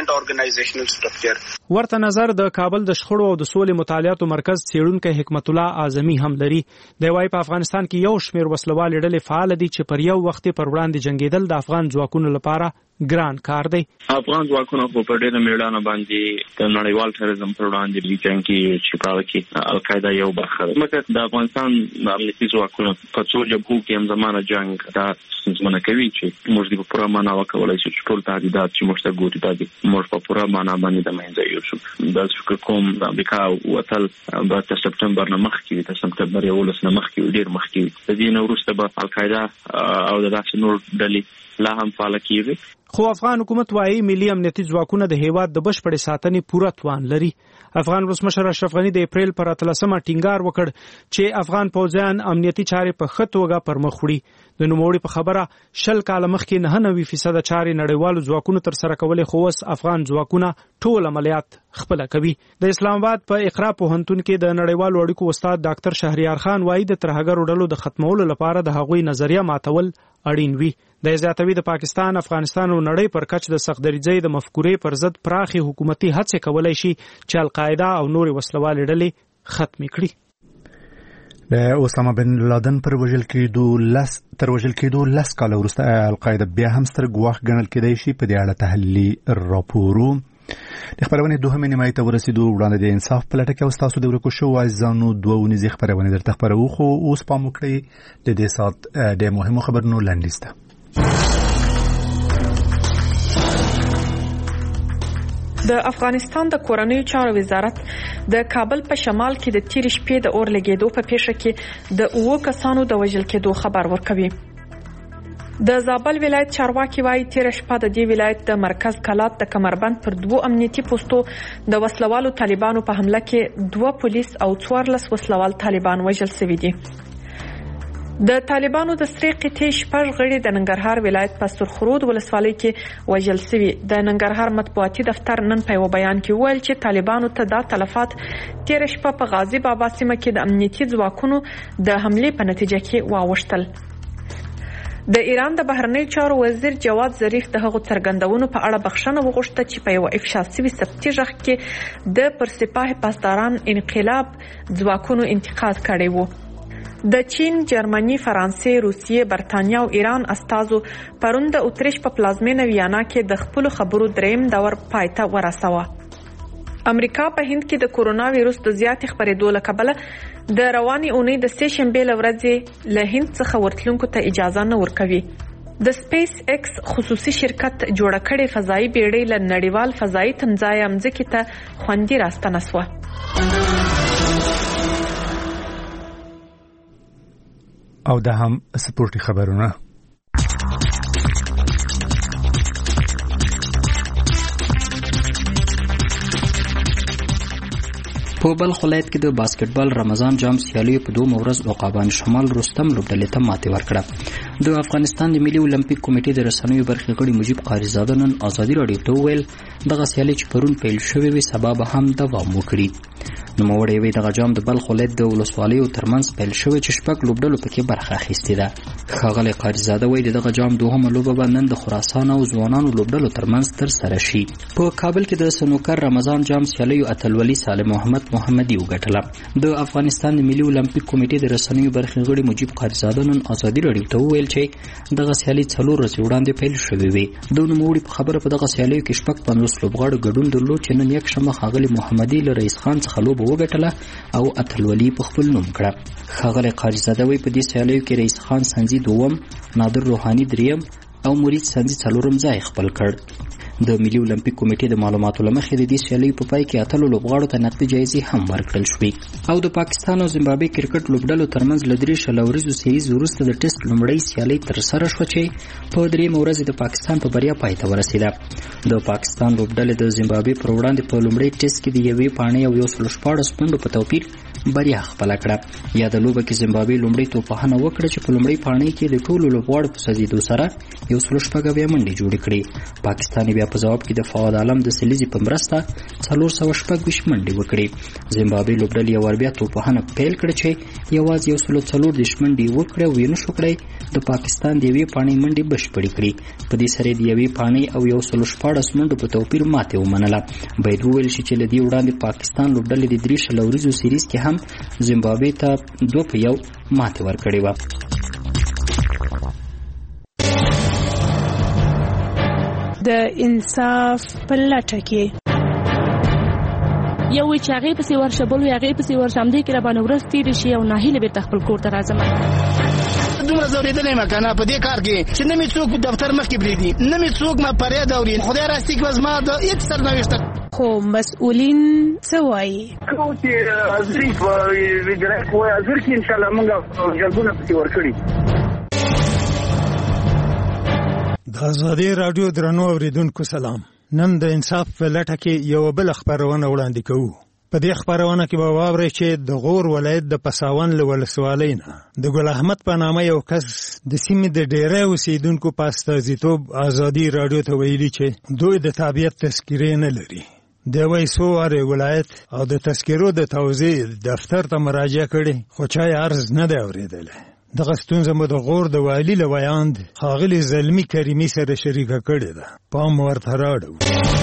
ورته نظر د کابل د شخړو او د سولې مطالعاتو مرکز څېړونکی حکمت الله اعظمي هم لري. دی وايي په افغانستان کې یو شمېر وسلوال ډلې فعال دي چې پر یو وخت پر وړاندې جنگیدل د افغان ځواکونو لپاره ګران کار دی. افغان ځواکونه په ډېره میړانه باندې د نړیوال تروریزم پر وړاندې د جنګ کې چې په کې القاعده یو برخه ده. مګر د افغانستان امنیتي ځواکونه په څو جبهو کې هم زمانه جنگ دا څنګه کوي چې موږ د پوره معنا وکولای شو چې ټول تهدیدات چې موږ ته ګوري دا دي موږ په پوره معنا باندې د منځه یوسو. د فکر کوم د امریکا وتل د سپتمبر نه مخکې د سپتمبر یولس نه مخکې ډېر مخکې د دې نه وروسته به القاعده او د داسې نور ډلې لا هم فعال کیږي. خو افغان حکومت وايي ملي امنیتي ځواکونه د هیواد د بشپړ ساتنې پوره توان لري. افغان ولسمشر اشرف غنی د اپریل پر اتلسمه ټینګار وکړ چې افغان پوځیان امنیتي چارې په ښه توګه پرمخ وړي. د نوموړي په خبره شل کاله مخکې نه نوي فیصد چارې نړیوالو ځواکونو تر سره کولې، خو اوس افغان ځواکونه ټول عملیات خپل کوي. د اسلام آباد په اقرا پوهنتون کې د نړیوالو اړیکو استاد ډاکټر شهریار خان وايي د ترهګرو ډلو د ختمولو لپاره د هغوی نظریه ماتول اړین وي. د زیاتوي د پاکستان، افغانستان او نړۍ پر کچ د سختدریځۍ د مفکورې پر ضد پراخي حکومتي هڅې کولای شي چې القاعده او نور وسلوالې ډلې ختم کړي. د اسامه بن لادن پر وژل کېدو لس تر وژل کېدو لس کاله وروسته القاعده بیا هم ستر ګواښ ګڼل کېدای شي. په دې اړه تحلیلي راپورو د خبرونې دوهمې نیمایي ته ورسېدو. وړاندې د انصاف په لټه کې او ستاسو د ورکو شوو عزیزانو دوه اونیزې خبرونې درته خپروو، خو اوس پام وکړئ د دې ساعت د مهمو خبرونو لنډیز ته. د افغانستان د کورنیو چارو وزارت د کابل په شمال کې د تیر شپې د اور لګیدو په پیښه کې د اوو کسانو د وژل کېدو خبر ورکوي. د زابل ولایت چارواکي وايي تیر شپه د دې ولایت د مرکز کلات د کمربند پر دوه امنیتي پوسټو د وسلوالو طالبانو په حمله کې دوه پولیس او څوارلس وسلوال طالبان وژل شوي دي. د طالبانو د سری قطې شپږ غړي د ننګرهار ولایت په سرخرود ولسوالۍ کې وژل شوي. د ننګرهار مطبوعاتي دفتر نن په یو بیان کې ویل چې طالبانو ته دا تلفات تیر شپه په غازی بابا سیمه کې د امنیتي ځواکونو د حملې په نتیجه کې واوښتل. د ایران د بهرنیو چارو وزیر جواد ظریف د هغو څرګندونو په اړه بخښنه وغوښته چې په یو افشا شوي سبتي غږ کې د پر سپاه پاسداران انقلاب ځواکونو انتقاد کړی وو. د چین، جرمني، فرانسې، روسیې، برتانیا او ایران استازو پرون د اتریش په پلازمینه ویانا کې د خپل خبرو دریم دور پایته ورسوه. امریکا په هند کې د کورونا وایرس د زیات خپرېدو له کبله د رواني اونۍ د سه شنبې له ورځې له هند څخه ورتلونکو ته اجازه نه ورکوي. د سپیس ایکس خصوصي شرکت جوړه کړې فضایي بیړۍ له نړیوال فضایي تمځای مځکې ته خوندي راستنه شوه. او دا هم سپورتي خبرونه. په بلخ ولایت کې د باسکټبال رمضان جام سیالیو په دوه ورځ عقابان شمال رستم لوبډلې ته ماتې ورکړه. د افغانستان د ملي اولمپیک کمیټې د رسنیو برخې غړي مجيب قاریزاده نن ازادي راډیو ته ویل دغه سیالي چې پرون پیل شوې وي سبا به هم دوام وکړي. نوموړی وی دغه جام د بلخ ولایت د ولسوالیو ترمنځ پیل شوی چې شپږ لوبډلو پکې برخه اخیستې ده. ښاغلی قاریزاده وی دغه جام دوهمه لوبه به نن د خراسان او ځوانانو لوبډلو ترمنځ ترسره شي. په کابل کې د سنوکر رمضان جام سیالیو اتلولي سالم محمد محمدي وګټله. د افغانستان د ملي اولمپیک کمیټې د رسنیو برخې غړي مجيب قاریزاده نن ازادي راډیو ته وویل چې دغه سیالي څلور ورځې وړاندې پیل شوې وي. د نوموړي په خبره په دغه سیالیو کې شپږ پنځوس لوبغاړو ګډون درلود چې نن یکشنبه ښاغلي محمدي له رئیس خان څخه لوبه وګټله او اتلولي په خپل نوم کړه. ښاغلی قاریزاده وی په دې سیالیو کې رئیس خان سنځي دوم، نادر روحاني دریم او مرید سنځي څلورم ځای خپل کړ. د ملي اولمپیک کمیټې د معلوماتو له مخې د دې سیالیو په پای کې اتلو لوبغاړو ته نقدي جایزې هم ورکړل شوې. او د پاکستان او زیمبابوې کرکټ لوبډلو ترمنځ له درې شل ورځو سیریز وروسته د ټیسټ لومړۍ سیالي ترسره شوه چې په درېیمه ورځ د پاکستان په بریا پای ته ورسېده. د پاکستان لوبډلې د زیمبابوې پر وړاندې په لومړي ټیسټ کې د یوې پاڼې او یو سل شپاړس پونډو په توپیر بریا خپله کړه. یا د لوبه کې زیمبابوې لومړی توپخانه وکړه چې په لومړۍ پاڼۍ کې د ټولو لوبغاړو په سوځېدو سره یو سل شپږ اویا منډې جوړې کړې. پاکستان بیا په ځواب کې د فواد عالم د سلیزي په مرسته څلور سوه شپږ ویشت منډې وکړې. زیمبابوې لوبډلې یو وار بیا توپخانه پیل کړه چې یوازې یو سل څلور دېرش منډې وکړې او یې نه شو کړی د پاکستان د یوې پاڼۍ منډې بشپړې کړې. په دې سره د یوې پاڼۍ او یو سل شپاړس منډو په توپیر ماتې ومنله. باید وویل شي چې له دې وړاندې پاکستان لوبډلې د درې شل ورځو سیریز کې هم زیمبابوې ته دوه په یو ماتې ورکړې وه. د انصاف په لټه کې یو چې هغه پسې ورشه بل هغه پسې ورشه هم دې کې را باندې ورځ تیرې شي او ناهیله بیرته خپل کور ته راځم. دومره زورېدلې ما کنه په دې کار کې چې نه مې څوک دفتر مخکې پرېږدي نه مې څوک ما فریاد اوري. خدای راستي کې زما د هېڅ سرنوشته خو مسؤلین څه وایي؟ کوم چې حاضري په وزارت کې وایي حاضر کې انشاءالله موږ جلبونه پسې ورکړي. د ازادي راډیو درنو اوریدونکو سلام. نن د انصاف په لټه کې یو بل خبرونه وړاندې کوو. په دې خبرونه کې به واورئ چې د غور ولایت د پساون له ولسوالۍ نه د ګل احمد په نامه یو کس د سیمې د ډېری اوسیدونکو په استازیتوب ازادي راډیو ته ویلي چې دوی د تابعیت تذکرې نه لري. د وایسو اره ولایت او د تذکرو د توزیع دفتر ته مراجعه کړې خو چا یې عرض نه دی اورېدلی. دغه ستونزه مو د غور د والي له ویاند ښاغلي زلمي کریمي سره شریکه کړې ده. پام ورته راوړو.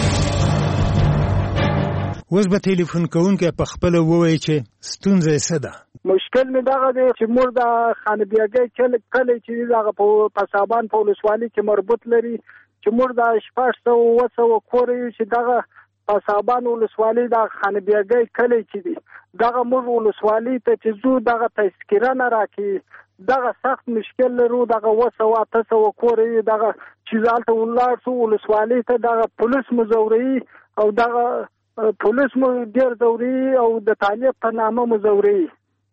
اوس به ټلیفون کوونکی په خپله ووایي چې ستونزه یې څه ده. مشکل مې دغه دی چې موږ د خانبیاګۍ کلی چې دغه په پسابان په ولسوالۍ کې مربوط لري چې موږ د شپږ سوه اووه سوه کور یو چې دغه پسابان ولسوالۍ د خانبیاګۍ کلی چې دی دغه موږ ولسوالۍ ته چې ځو دغه تذکره نه راکوي. دغه سخت مشکل لرو. دغه اووه سوه اته سوه کور یو دغه چې هلته ولاړ شو ولسوالۍ ته دغه پولیس مو ځوروي او دغه پولیس مو ډېر ځوروي او د طالب په نامه مو ځوروي.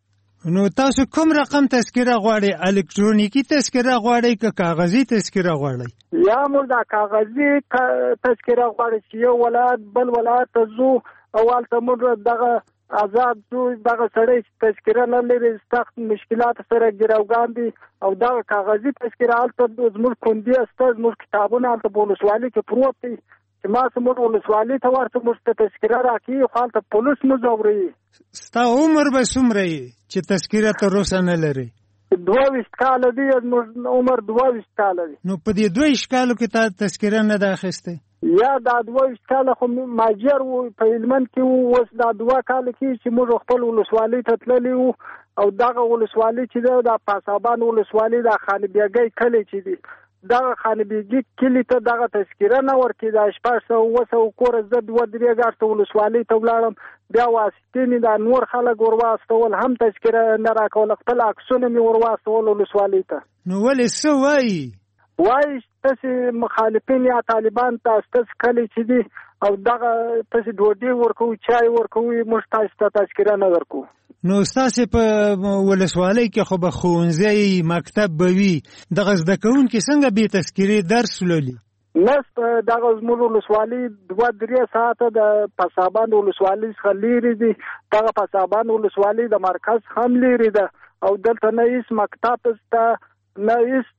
نو تاسو کوم رقم تذکره غواړئ؟ الکترونیکي تذکره غواړئ که کاغذي تذکره غواړئ؟ یا موږ د کاغذي تذکره غواړئ چې یو ولایت بل ولایت ته ځو او هلته موږ دغه آزاد ځو. دغه سړی تذکره نه لري سخت مشکلات سره ګروګان دي او دغه کاغذي تذکره هلته زموږ کندي استه زموږ کتابونه هلته په ولسوالۍ کې پروت دي چې ما زموږ ولسوالۍ ته ورته موږ ته تذکره راکوي خو هلته پولیس مو ځوروي. ستا عمر به څومره یې چې تذکره تر اوسه نه لري؟ دوه ویشت کاله دی. زموږ عمر دوه ویشت کاله دی. نو په دې دوه ویشت کالو کې تا تذکره نه ده اخیستې؟ یا دا دوه ویشت کاله خو ماجر و په هلمند کې و. اوس دا دوه کاله کې چې موږ خپل ولسوالۍ ته تللي وو او دغه ولسوالۍ چې ده د پاسابان ولسوالۍ د خانبیاګۍ کلی چې دی دغه خانبیاګۍ کلي ته دغه تذکره نه ورکوي. د شپږ سوه اووه سوه کوره زه دوه درې ګاټه ولسوالۍ ته ولاړم بیا واسطې مې دا نور خلک ورواستول هم تذکره نه راکول. خپل عکسونه مې ورواستول ولسوالۍ ته. نو ولې څه وایي؟ وایي تاسې مخالفین یا طالبان تاسو تاسو کلی چې دي او دغه تاسې ډوډۍ ورکوو چای ورکوو موږ تاسو ته تذکره نه درکوو. نو ستاسې په ولسوالۍ کې خو به ښوونځی مکتب به وي. دغه زده کوونکي څنګه بې تذکرې درس لولي؟ نس دغه زموږ ولسوالۍ دوه درې ساعته د پسابان ولسوالۍ څخه لیرې دي. دغه پسابان ولسوالۍ د مرکز هم لیرې ده او دلته نه هېڅ مکتب شته نه هېڅ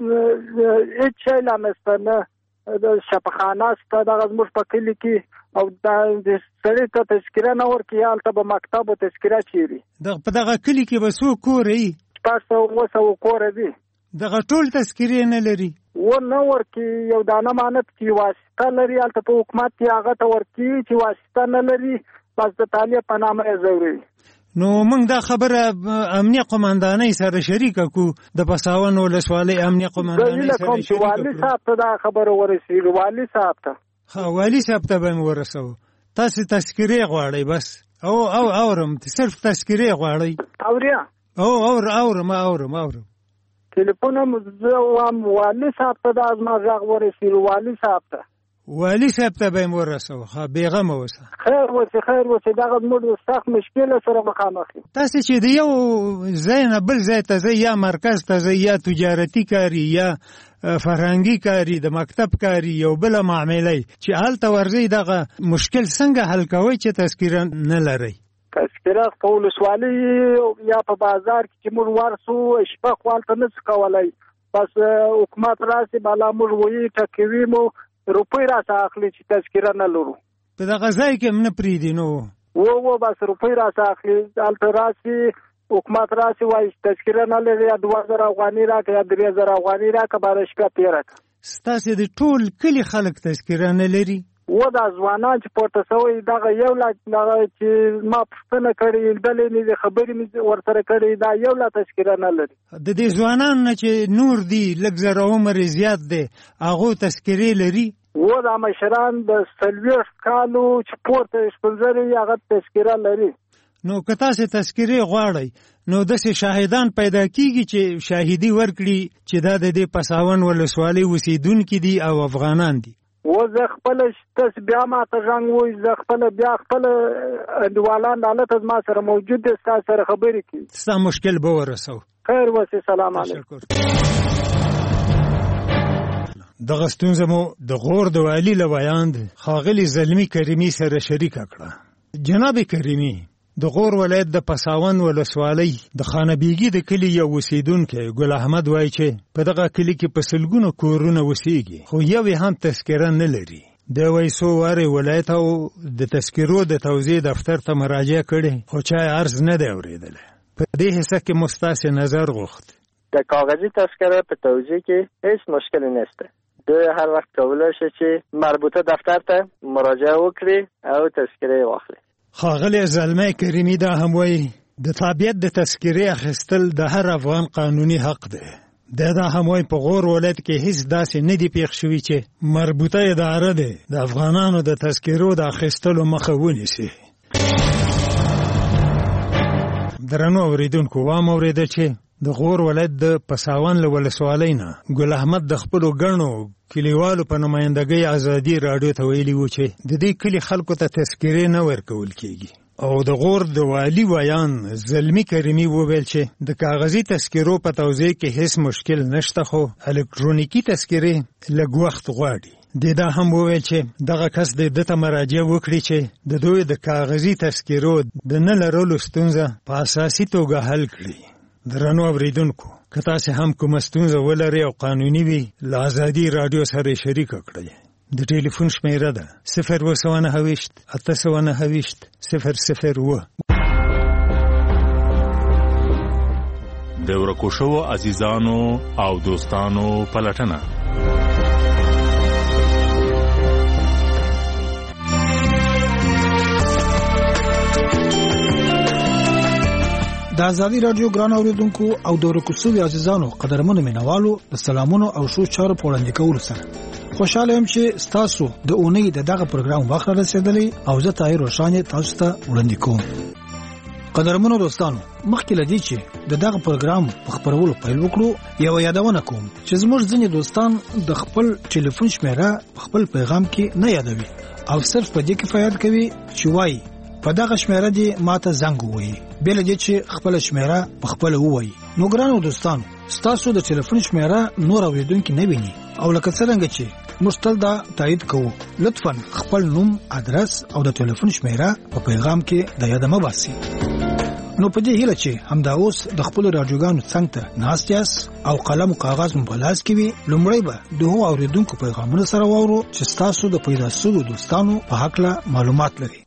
هېڅ شی لا نشته نه شفاخانه شته دغه زموږ په کلي کې او د سړي ته تذکره نه ورکوي هلته به مکتب او تذکره چیري. په دغه کلي کې به څو کوره وي؟ شپږ سوه اووه سوه کوره دي. دغه ټول تذکرې نه لري؟ و نه ورکوي. یو دانه مانت کې واسطه لري هلته په حکومت کې هغه ته ورکوي چې واسطه نه لري بس د طالب په نامه یې ځوروي. نو موږ دا خبره امنیه قماندانۍ سره شریکه کو د پساون ولسوالۍ امنیه قماندانۍ سره شریکه کو. والي صاحب ته دا خبره ورسېږي. والي صاحب ته ها والي صاحب ته به مې ورسوو. تاسې تذکرې غواړئ بس؟ او او اورم صرف تذکرې غواړئ؟ اوریا او اور اورم اورم اورم ټلیفون هم زه وایم والي صاحب ته دا زما غږ ورسېږي. والي صاحب ته والي صاحب ته به مې ورسوو. ښه بېغمه اوسه. خیر اوسې خیر اوسې. دغه زموږ سخت مشکل سره مخامخ یو. تاسې چې د یو ځای نه بل ځای ته ځئ یا مرکز ته ځئ یا تجارتي کاري یا فرهنګي کاري د مکتب کاري یو بله معاملې چې هلته ورځئ دغه مشکل څنګه حل کوئ چې تذکره نه لرئ؟ تذکره په ولسوالۍ یا په بازار کې چې موږ ورسو شپه خو هلته نه څه کولی. بس حکومت راسي بالا موږ وایي ټکوي مو روپۍ راته اخلي چې تذکره نه لرو. په دغه ځای کې هم نه پرېږدي نو و و بس روپۍ راته اخلي. هلته راسي حکومت راسي وایي تذکره نه لري یا دوه زره افغانۍ راکړه یا درې زره افغانۍ راکړه باره شپه تېره کړه. ستاسې د ټول کلي خلک تذکره نه لري؟ و دا ځوانان چې پورته سوی دغه یو لا دغه چې ما پوښتنه کړې لیدلې مې د خبرې مې ورسره کړې دا یو لا تذکره نه لري. د دې ځوانانو نه چې نور دي لږ زره عمر زیات دی هغو تذکرې لري؟ و د مشران د څلوېښت کالو چې پورته شپږزره هغه تذکره لري. نو که تاسې تذکرې غواړئ نو داسې شاهدان پیدا کیږي چې شاهدي ورکړي چې دا د دې پساون ولسوالۍ اوسېدونکي دي او افغانان دي. و زه خپله تاسې بیا ماته غږ ووایي، زه خپله بیا خپله انډیوالان هلته زما سره موجود دي، ستا سره خبرې کوي. ستا مشکل به ورسو. خیر اوسې، سلام علیکم. دغه ستونزه مو د غور د والي له ویاند ښاغلي زلمي کریمي سره شریکه کړه. جناب کریمي، د غور ولایت د پساون ولسوالۍ د خانبیګي د کلي یو اوسېدونکی ګل احمد وایي چې په دغه کلي کې په سلګونو کورونه اوسېږي، خو یو یې هم تذکره نه لري. دی وایي څو وارې ولایت او د تذکرو د توزیع دفتر ته مراجعه کړې، خو چا یې عرض نه دی اورېدلی. په دې حصه کې مو ستاسې نظر غوښت. د کاغذي تذکره په توزیع کې هیڅ مشکلی نشته. دوی هر وخت کولی شي چې مربوطه دفتر ته مراجعه وکړي او تذکره یې واخلي. ښاغلی زلمی کریمي دا هم وایي د تابعیت د تذکرې اخیستل د هر افغان قانوني حق دی. دا دا هم وایي په غور ولایت کې هیڅ داسې نه دي پېښ شوي چې مربوطه اداره دی د افغانانو د تذکرو د اخیستلو مخه ونیسي. درنو اورېدونکو، وام اورېده چې د غور ولایت د پساون له ولسوالۍ نه ګل احمد د خپلو ګڼو کلیوالو په نمایندګۍ ازادي راډیو ته ویلي و چې د دې کلي خلکو ته تذکرې نه ورکول کېږي. او د غور د والي ویان زلمي کریمي وویل چې د کاغذي تذکرو په توزیع کې هیڅ مشکل نشته، خو الکترونیکي تذکرې لږ وخت غواړي. د دا هم وویل چې دغه کس د ده ته مراجعه وکړي چې د دوی د کاغذي تذکرو د نه لرلو ستونزه په اساسي توګه حل کړي. درنو اورېدونکو، که تاسې هم کومه ستونزه ولرئ او قانوني وي، له ازادي راډیو سره یې شریکه کړئ. د ټلیفون شمیره ده صفر اوه سوه نهه ویشت اته سوه نهه ویشت صفر صفر اوه. د ورکو شوو عزیزانو او دوستانو پلټنه. د ازادي رادیو ګران اوریدونکو او د ورکو شوو عزیزانو قدرمنو مینوالو، د سلامونو او شو چارو په وړاندې کولو سره خوشاله یم چې تاسو د اونۍ د دغه پروګرام وخت رسیدلی او زه طاهر روشاني تاسو ته وړاندې کوم. قدرمنو دوستانو، مخکې لدی چې د دغه پروګرام په خبرولو پیل وکړو، یو یادونه کوم چې زموږ ځینې دوستان د خپل ټلیفون شمیره په خپل پیغام کې نه یادوي او صرف په دې کفایت کوي چې وایي په دغه شمیره دی ماته زنګ ووهي، بل دې چې خپل شمیره په خپل ووایي. نو ګرانو دوستانو، ستاسو د ټلیفون شمیره نور اوریدونکو نه ویني او لکه څنګه چې مستل دا تایید کوو، لطفاً خپل نوم، ادرس او د ټلیفون شمیره په پیغام کې د یاد مباسي. نو په دې هیله چې همدا اوس د خپل رادیوګانو څنګ ته ناست یاست او قلم او کاغذ مو په لاس کې وي، لومړی به د هغو اوریدونکو پیغامونه سره واورو چې ستاسو د پیدا شوو دوستانو په هکله معلومات لري.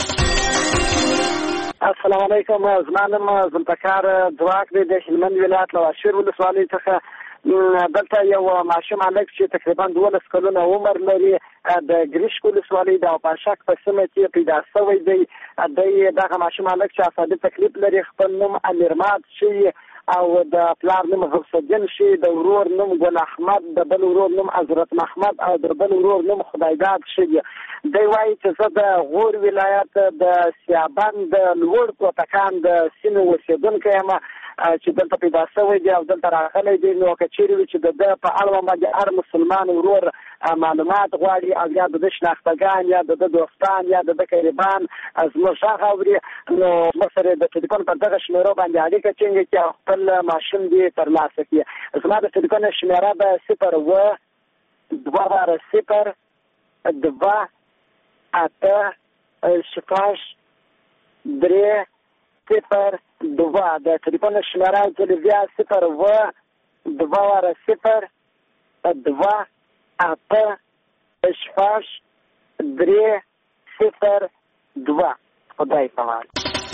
السلام علیکم، زما نوم ذوالفقار ځواک دی د هلمند ولایت له واشیر ولسوالۍ څخه. دلته یو ماشوم هلک چې تقریبا دولس کلونه عمر لري د ګریشک ولسوالۍ د پاشاک په سیمه کې پیدا شوی دی. دی دغه ماشوم هلک چې عصبي تکلیف لري، خپل نوم امیرماد شي او د پلار نوم غوثالدین شي، د ورور نوم ګل احمد، د بل ورور نوم حضرت محمد او د بل ورور نوم خدایداد شي. دی وایي چې زه د غور ولایت د سیابان د لوړ کوتکان د سیمې اوسېدونکی یم چې دلته پیدا شوی دی او دلته راغلی دی. نو که چیرې وي چې د ده په اړه باندې هر مسلمان ورور معلومات غواړي او یا د ده شناختګان یا د ده دوستان یا د ده قریبان زموږ غږ اوري، نو زموږ سره د ټلیفون په دغه شمیرو باندې اړیکه ټینګه کړي او خپل ماشوم دې ترلاسه کړي. زما د ټلیفون شمیره به صفر اوه دوه واره صفر دوه اته شپږ درې صفر دوه. د ټلیفون شمیره ځل بیا صفر اوه دوه واره صفر دوه اته شپږ درې صفر دوه. خدای پامان.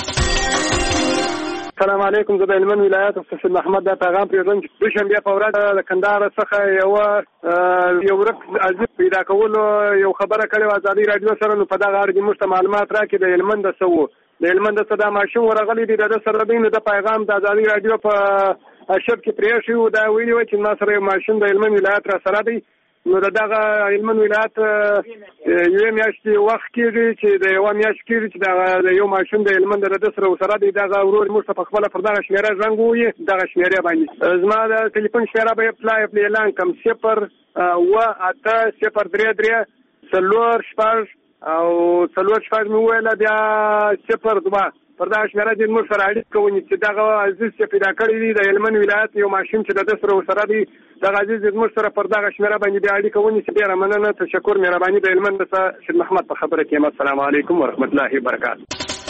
السلام علیکم، زه د هلمند ولایت استاد محمد دا پیغام پرېږدم چې دوشنبې په ورځ د کندهار څخه یو یو ورک عزیز پیدا کولو یو خبره کړې وه ازادي راډیو سره. نو په دغه اړه دې موږ ته معلومات راکړي د هلمند د څه وو، د هلمند څه دا ماشوم ورغلی دی د ده سره دی. نو د پیغام د ازادي راډیو په ارشیف کې پرې شوي و، دا ویلي وه چې ما سره یو ماشوم د هلمند ولایت را سره دی. نو دغه هلمند ولایت یو میاشت وخت کېږي چې د یو میاشت کېږي چې دغه یو ماشوم د هلمند د رده سره وسره دی دغه ورور موږ ته په خپله پر دغه شمېره زنګ ووایي دغه شمېرې باندې زما د ټلیفون شمېره به یې پلا پلی اعلان کړم صفر اوه اته صفر درې درې څلور شپږ او څلور شپږ مې وویله بیا صفر دوه پر دغه شمېره دې موږ سره اړیکه ونیسي چې دغه عزیز چې پیدا کړی دی د هلمند ولایت یو ماشوم چې د ده سره ورسره دی دغه عزیز زموږ سره پر دغه شمېره باندې بیا اړیکه ونیسي. ډېره مننه، تشکر، مهرباني. د هلمند څخه شیر محمد په خبره کې یم. السلام علیکم ورحمت الله وبرکاته.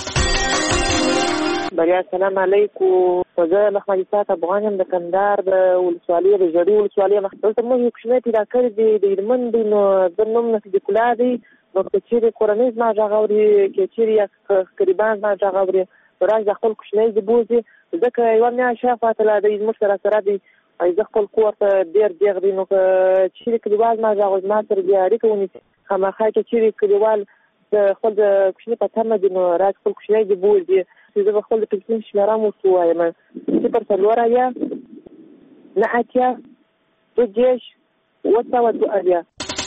بریا السلام علیکم. زه محمد اسحاق افغان یم د کندهار د ولسوالۍ د ژړۍ ولسوالۍ مخ دلته موږ یو کوچنی پیدا کړی دی د هلمند دی نو د نوم نصیب الله دی نو که چیرې کورنۍ زما غږ اوري که چیرې یا قریبان زما غږ اوري راځي د خپل کوچنی دې بوځي ځکه یوه میاشت شاوخوا ته لا دی زموږ سره سره دی زه خپل کور ته ډېر دیغ دی نو که چیرې کلیوال زما غږ زما سره بیا اړیکه ونیسي خامخا که چیرې کلیوال د خپل د کوچني په تمه دي نو راځي خپل کوچنی دې بوځي چې زه به خپل د ټلیفون شمېره هم ورته ووایم صفر څلور اویا نهه اتیا دوه دېرش اووه سوه دوه اویا.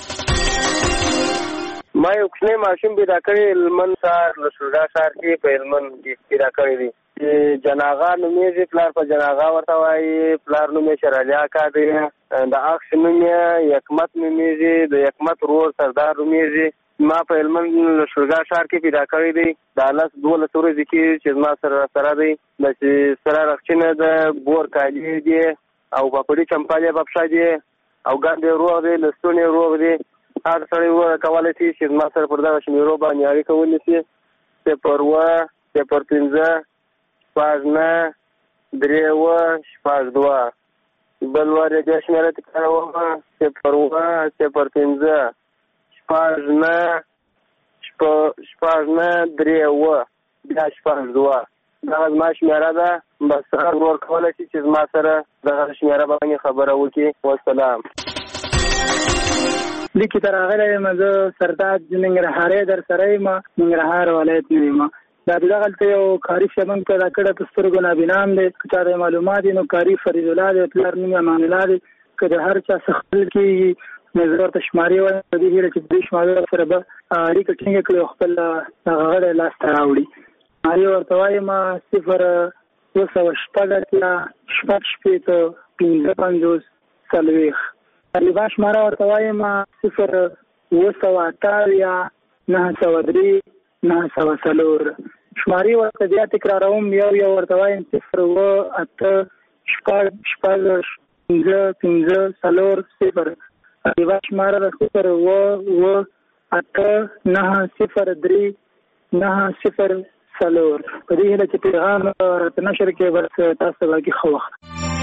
ما یو کوچنی ماشوم پیدا کړی هلمند ښار له شورا ښار کې په هلمند کې پیدا کړی دی چې جناغا نومېږي، پلار په جناغا ورته وایي، پلار نوم یې شرعلي اکا دی، د اخ نوم یې یکمت نومېږي، د یکمت ورور سردار نومېږي. ما په هلمند له شورا ښار کې پیدا کړی دی. دا لس دولس ورځې کې چې زما سره سره دی د چې سره رخچینه ده، بور کالي دي او پاپړي چمپالې په پښه دي او ګاندې روغ دی، لستونې روغ دی. هر سړی وروره کولی شي چې زما سره پر دغه شمېرو باندې اړیکه ونیسي. صفر اوه صفر پنځه شپږ نه درې اوه شپږ دوه. بل وار یې بیا شمېره تکراروم صفر اوه صفر پنځه شپږ نه شپږ نه درې اوه بیا شپږ دوه. دغه زما شمېره ده. بس هر ورور کولی شي چې زما سره دغه شمېره باندې خبره وکړي. والسلام. لیکي ته راغلی یم زه سرداد ننګرهاری در سره یم ننګرهار ولایت نه یم. دا دغلته یو کاري شبنګ پیدا کړی په سترګو نابینا هم دی که چا د معلومات وي نو کاري فرید الله دی، پلار نوم یې امان الله دی. که د هر چا څه خپل کېږي نو زه ورته شمارې وایم په دې هیله چې د دې شمارې سره به اړیکه ټینګه کړي او خپل دغه غړی لاسته راوړي. شمارې ورته وایم صفر اوه سوه شپږ اتیا شپږ شپېته پنځه پنځوس څلوېښت. طالبان شماره ورته وایم صفر اوه سوه اته اویا نهه سوه درې نهه سوه څلور. شمارې ورته بیا تکراروم یو یو ورته وایم صفر اوه اته شپږ شپږ پنځه پنځه څلور صفر. طالبان شماره ده صفر اوه اوه اته نهه صفر درې نهه صفر څلور. په دې هیله چې پیغام راته نشر کړي بس تاسو باقي ښه وخت.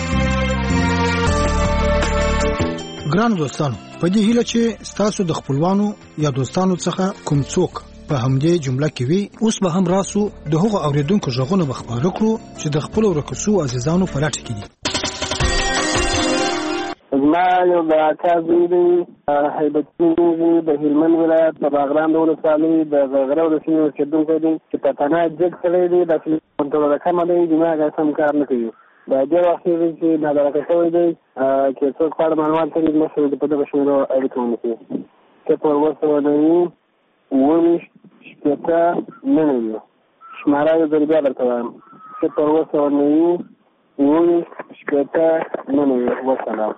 ګران دوستانو، په دې هیله چې تاسو د خپلوانو یا دوستانو څخه کوم څوک په همدې جمله کې وي اوس به هم راسو د هغو اوریدونکو غږونه به خپاره کړو چې د خپلو ورکه شوو عزیزانو په لټه کې دي. زما یو د اکا زوی دی هیبتي نومېږي، د هلمند ولایت په باغران د ولسوالۍ د غرغره ولسوالۍ اوسېدونکی دی چې په تنه جګ سړی دی. داسې کنټروله کمه دی، دماغ یې سم کار نه کوي. دا ډېر وخت کېږي چې نادرکه شوی دی چې څوک په اړه معلومات لري زموږ سره په دغه شمېرو اړیکه ونیسي. صفر اوه سوه نوي اووه ویشت شپېته نه نوي. شماره یو ځل بیا درته وایم صفر اوه سوه نوي اووه ویشت شپېته نه نوي. وسلام.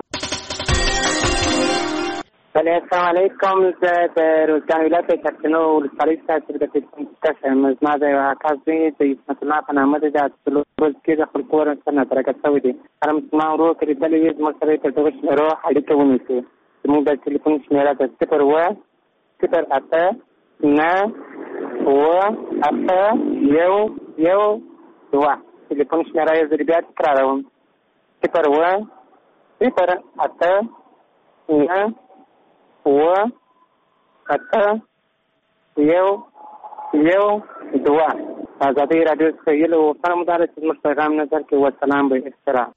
السلام علیکم. زه د روزګان ولایت د چرچنو ولسوالۍ څخه چې د ټلیفون څخه یم. زما د یو اکا زوی د عصمت الله په نامه دی. د څلور ورځو کې د خپل کور سره نادرکه شوی دی. هر زما ورور که لیدلی وي زموږ سره یې په دغه شمېرو اړیکه ونیسي. زموږ د ټلیفون شمېره ده صفر اوه صفر اته نه اوه اته یو یو دوه. ټلیفون شمېره یې زه بیا تکراروم صفر اوه صفر اته نه اوه اته یو یو دوه. ازادي راډیو څخه یلو سره مدار چې زموږ پیغام نظر کې وسلام به احترام.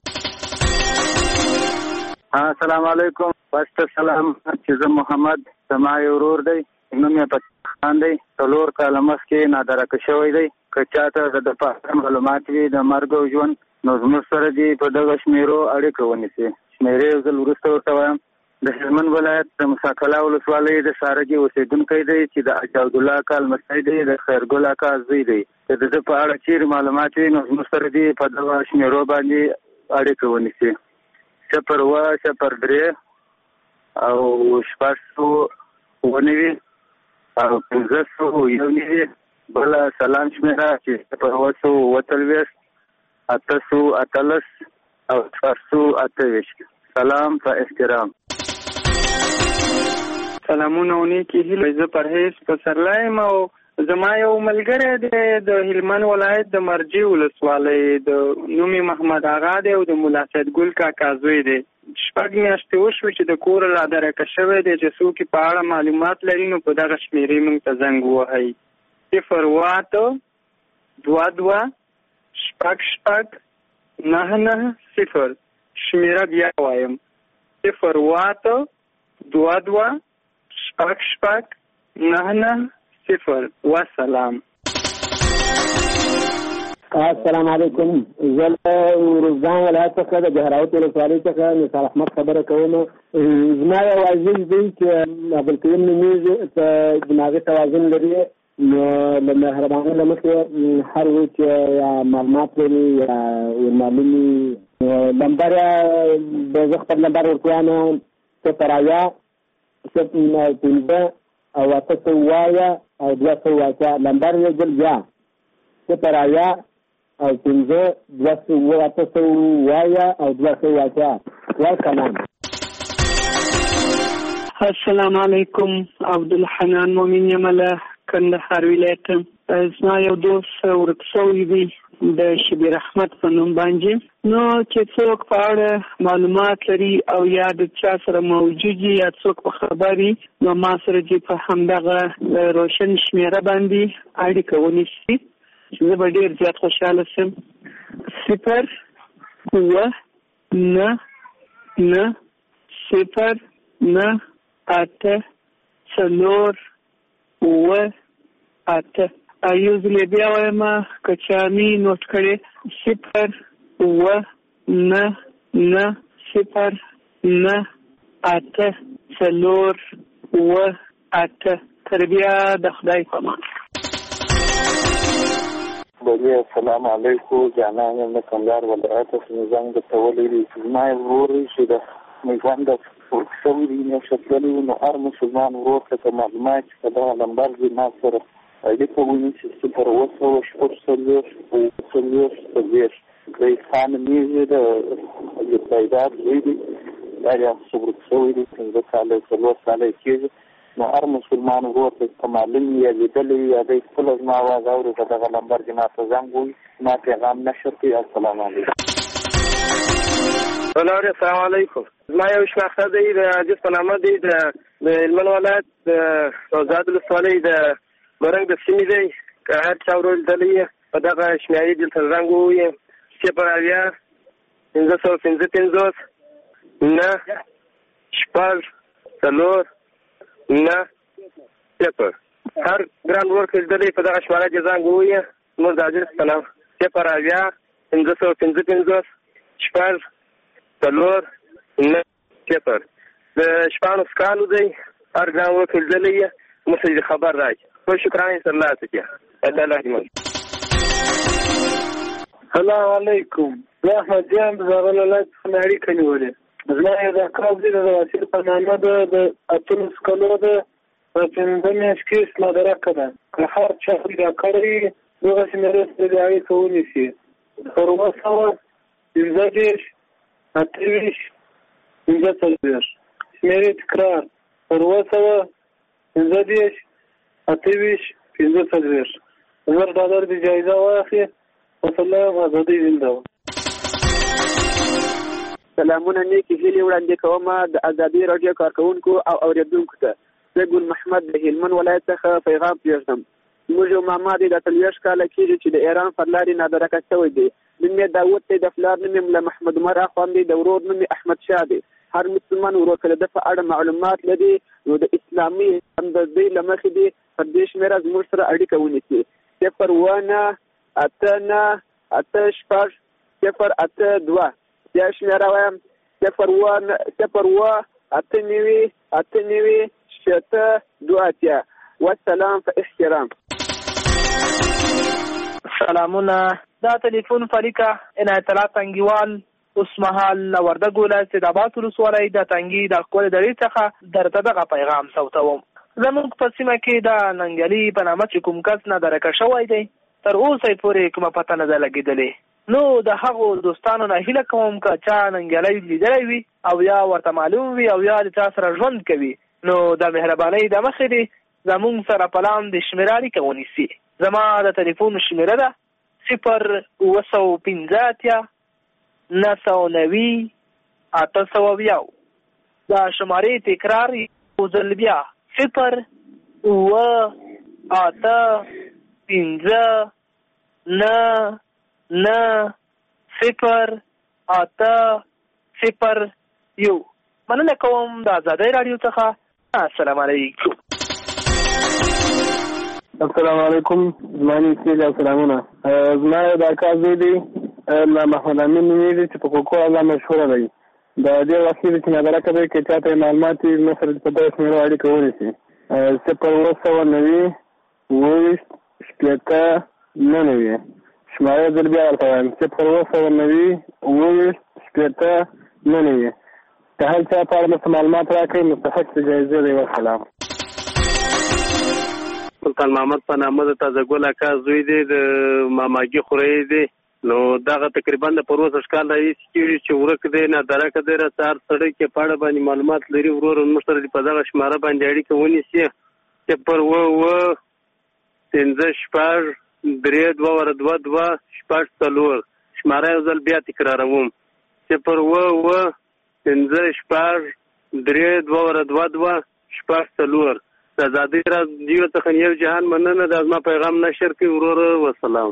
السلام علیکم. واست سلام چې زه محمد زما یو ورور دی، نوم یې فتح خان دی. څلور کاله مخکې نادرکه شوی دی. که چاته د دفاع معلومات وي د مرګ او ژوند نو زموږ سره دې په دغه شمېرو اړیکه ونیسي. شمېرې یو ځل وروسته ورته وایم د هلمند ولایت د مساکلا ولسوالۍ د سارجې اوسیدونکی دی چې د اجاود الله اکا لمسی دی د خیرګل اکا زوی دی. د ده په اړه چیرې معلومات وي نو زموږ سره دي په دغه شمېرو باندې اړیکه ونیسي. صفر اوه صفر درې او شپږ سوه اووه نوي او پنځه سوه یو نوي. بله سلام شمېره چې صفر اوه سوه اووه څلوېښت اته سوه اتلس او شپږ سوه اته ویشت. سلام په احترام. سلامونه او نیکې هیلې. زه پرهیز پسرلی یم او زما یو ملګری دی د هلمند ولایت د مرجې ولسوالۍ د نوم یې محمد اغا دی او د ملا سید ګل کاکا زوی دی. شپږ میاشتې وشوې چې د کوره رادرکه شوی دی چې څوک یې په اړه معلومات لري نو په دغه شمېرې موږ ته زنګ ووهئ. صفر اوه اته دوه دوه شپږ شپږ نهه نهه صفر. شمېره بیا وایم صفر اوه اته دوه دوه شپږ شپږ نهه نهه صفر. وسلام. السلام علیکم. زه له روزګان ولایت څخه د جهراوت ولسوالۍ څخه نثار احمد خبره کوم. زما یو عزیز دی چې عبدالکریم نومیږي په دماغي توازن لري نو له مهربانۍ له مخې هر وی چې معلومات لري یا معلومي نمبر د زه خپل نمبر ورکوم صفر اویا پنځه او اته سوه اویا او دوه سوه اته. نمبر یې ځل بیا صفر اویا او پنځه دوه سوه اته سوه اویا او دوه سوه اته. والسلام. السلام علیکم. عبدالحنان مومن یم له کندهار ولایت. زما یو دوست ورک شوی دی د شبیر احمد په نوم باندې نو چې څوک په اړه معلومات لري او یا د چا سره موجود یا څوک په خبري نو ما سره چې په همدغه روشن شمېره باندې اړیکه ونیسي چې زه به ډېر زیات خوشحاله شم. صفر اوه نه نه صفر نه اته څلور اوه اته. یو ځل بیا وایم که چا مې نوټ کړی صفر اوه نه نه صفر نه اته څلور اوه اته. تر بیا د خدای په امان. بله السلام علیکم. جانان یم د کندهار ولایت څخه زنګ درته ولیدی چې زما یو ورور چې د میوند ورک شوي دي میاشته تللي نو هر مسلمان ورور ته که معلومات چې په دغه نمبر دي ما سره اړیکه ونیسي صفر اوه سوه شپږ څلوېښت اوه څلوېښت څلوېښت. د خان میږي د جبیداد زوی دی دا یې هم ورک شوی دی پنځه کاله څلور کاله یې کېږي نو هر مسلمان ورور ته که معلوم وي یا لیدلی وي یا دی خپله زما اواز اوري په دغه نمبر کې ما ته زنګ ووهي ما پیغام نشر کړي. السلام علیکم. ولوري السلام علیکم. زما یو شناخته دی د عزیز په نامه دی د هلمند ولایت د روضاد ولسوالۍ د مرنګ د سیمې دی. که هر چا ورور لیدلی په دغه شمېرې دلته زنګ ووهي صفر اویا پنځه سوه پنځه پنځوس نه شپږ څلور نه صفر. هر ګران ورور که لیدلی په دغه شمېره کې زنګ ووهي زموږ د عزیز په نام صفر اویا پنځه سوه پنځه پنځوس شپږ څلور نه صفر. د شپاړس کالو دی. هر ګران ورور که لیدلی موږ ته خبر راکړي. شکرانه ترلاسه کړه. الله دې. السلام علیکم. زه احمد جان د زابل ولایت څخه اړیکه نیولې. زما یو د اکا زوی د واسیر په نامه ده د اتلس کالو ده په پنځه میاشت کې صادرکه ده. که هر چا پیدا کړی دغه شمېرې سره د اړیکه ونیسي پر اووه سوه پنځه دېرش اته ویشت پنځه څلوېښت. شمېرې تکرار پر اووه سوه پنځه دېرش اته ویشت پنځه څلوېښت. زر ډالر د جایزه واخلي. وسلام. ازادي زنده وه. سلامونه نیکې هیلې وړاندې کوم د ازادي راډیو کارکوونکو او اورېدونکو ته. زه ګل محمد د هلمند ولایت څخه پیغام پرېږدم. زموږ یو ماما دی د څلوېښت کاله کېږي چې د ایران پر لارې نادرکه شوی دی. نوم یې داود دی. د پلار نوم یې ملا محمد عمر اخوند دی. د ورور نوم یې احمد شاه دی. هر مسلمان ورور که د ده په اړه معلومات لري نو د اسلامي همدردۍ له مخې دی پر دې شمېره زموږ سره اړیکه ونیسي. صفر اوه نه اته نه اته شپږ صفر اته دوه. بیا شمېره وایم صفر اوه صفر اوه اته نوي اته نوي شته دوه اتیا. والسلام په احترام. سلامونه. دا ټلیفون فریقه عنایت الله تنګیوال اوس مهال وردګ ولایت سیدآباد ولسوالۍ د تنګي د ښکلې درې څخه درته دغه پیغام صوتوم. زموږ په سیمه کې د ننګیالي په نامه چې کوم کس نادرکه شوی دی تر اوسه پورې کومه پته نه ده لګېدلې. نو د هغو دوستانو نه هیله کوم که چا ننګیالی لیدلی وي او یا ورته معلوم وي او یا د چا سره ژوند کوي نو د مهربانۍ د مخې دې زموږ سره په لاندې شمېره اړیکه ونیسي. زما د ټلیفون شمېره ده صفر اوه سوه پنځه اتیا نهه سوه نوي اته سوه اویا. د شمارې تکرار یو ځل بیا صفر اوه اته پنځه نهه نهه صفر اته صفر یو. مننه کوم د آزادۍ راډیو څخه. السلام علیکم. السلام علیکم. زمانی سیل سلامونه. زما د اکا زوی دی محمد امین نومیږي چې په کوکو الله مشهوره دی. د دې وخت چې نظرکه دی که چاته معلومات وي نو سره په دغه شمېرو اړیکه ونیسي. صفر اوه سوه نوي اووه ویشت شپېته نهه نوي. شماره ځل بیا ورته وایم صفر اوه سوه نوي اووه ویشت شپېته نهه نوي. که هر چا په اړه مو معلومات راکړئ مستحق د جایزې دی. وسلام. سلطان محمد په نامه د تازه ګل اکا زوی دی د ماماګي خورۍ دی. نو دغه تقریبا د پروسه کال راهیسې کېږي چې ورک دی نادرکه دی رسار سړی کې په اړه باندې معلومات لري ورور موږ سره په دغه شماره باندې اړیکه ونیسي. صفر اوه اوه پنځه شپږ درې دوه ور دوه دوه شپږ څلور. شماره یو ځل بیا تکراروم صفر اوه اوه پنځه شپږ درې دوه ور دوه دوه شپږ څلور. د ازادۍ راډیو څخه یو جهان مننه. دا زما پیغام نشر کړئ ورور. وسلام.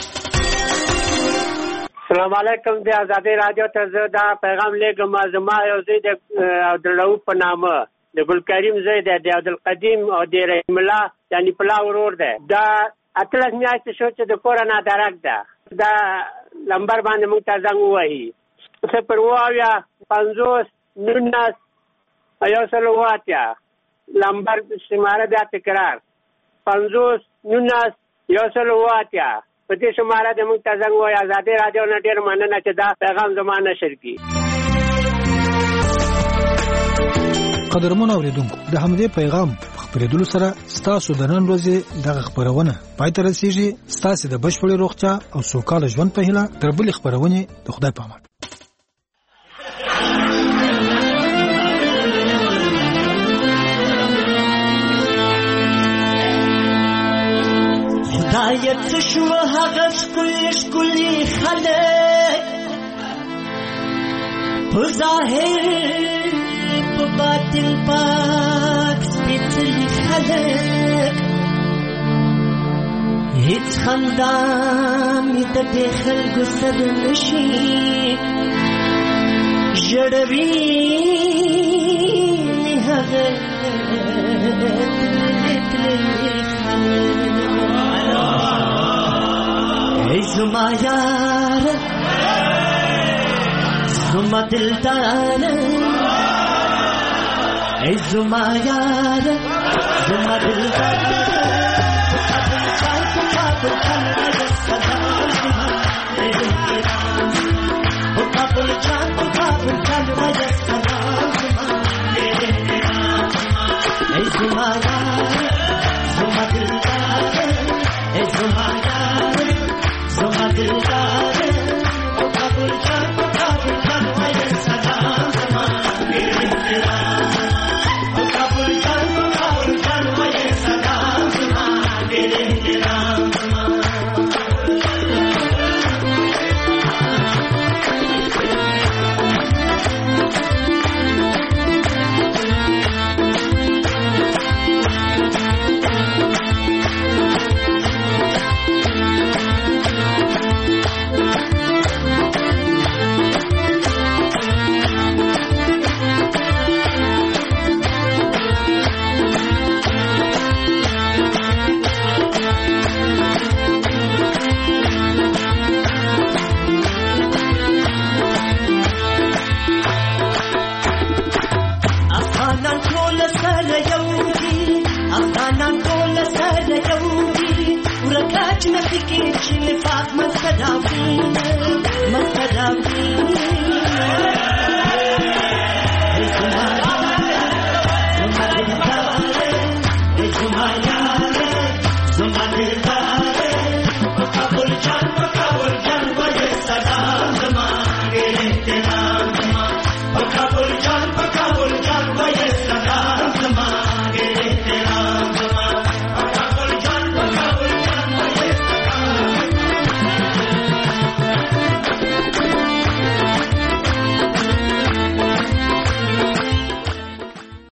السلام علیکم. د آزادۍ راډیو ته زه دا پیغام لیږم. زما یو زوی د عبدالرؤف په نامه د ګلکریم زوی دی د عبدالقدیم او د رحیم الله یعنې پلا ورور دی. دا اتلس میاشتې شو چې د کوره نادرک ده. دا لمبر باندې موږ ته زنګ ووهي صفر اوه اویا پنځوس نولس یو سل اوه اتیا. لمبر شماره بیا تکرار پنځوس نولس یو سل اوه اتیا. په دې شماره د موږ ته زنګ ووهي. ازادۍ راډیو نه ډېر مننه چې دا پیغام زما نشر کړي. قدرمن اوریدونکو د همدې پیغام خبرېدلو سره ستاسو د نن ورځې دغه خبرونه پای ته رسیږي. ستاسو د بشپړې روغتیا او سوکاله ژوند په هیله تر بلې خبرونې د خدای په امان. خدایت شو هغه ښکلي ښکلي خلک په ظاهر په باطن پاک سپېڅلي خلک. هېڅ خندا مې د دې خلکو سره نشي ژړوي مې هغه تللي تللي خلک. ای زما یار زما دلدار ای زما یار زما دلدار ای زما یار زما دلدار ای زما یار زما دلدار کابل جان کابل جان وای سلام زما کابل جان کابل جان وای سلام زما ډېر احترام زما. نفكرش نفاق ما تدافين ما تدافين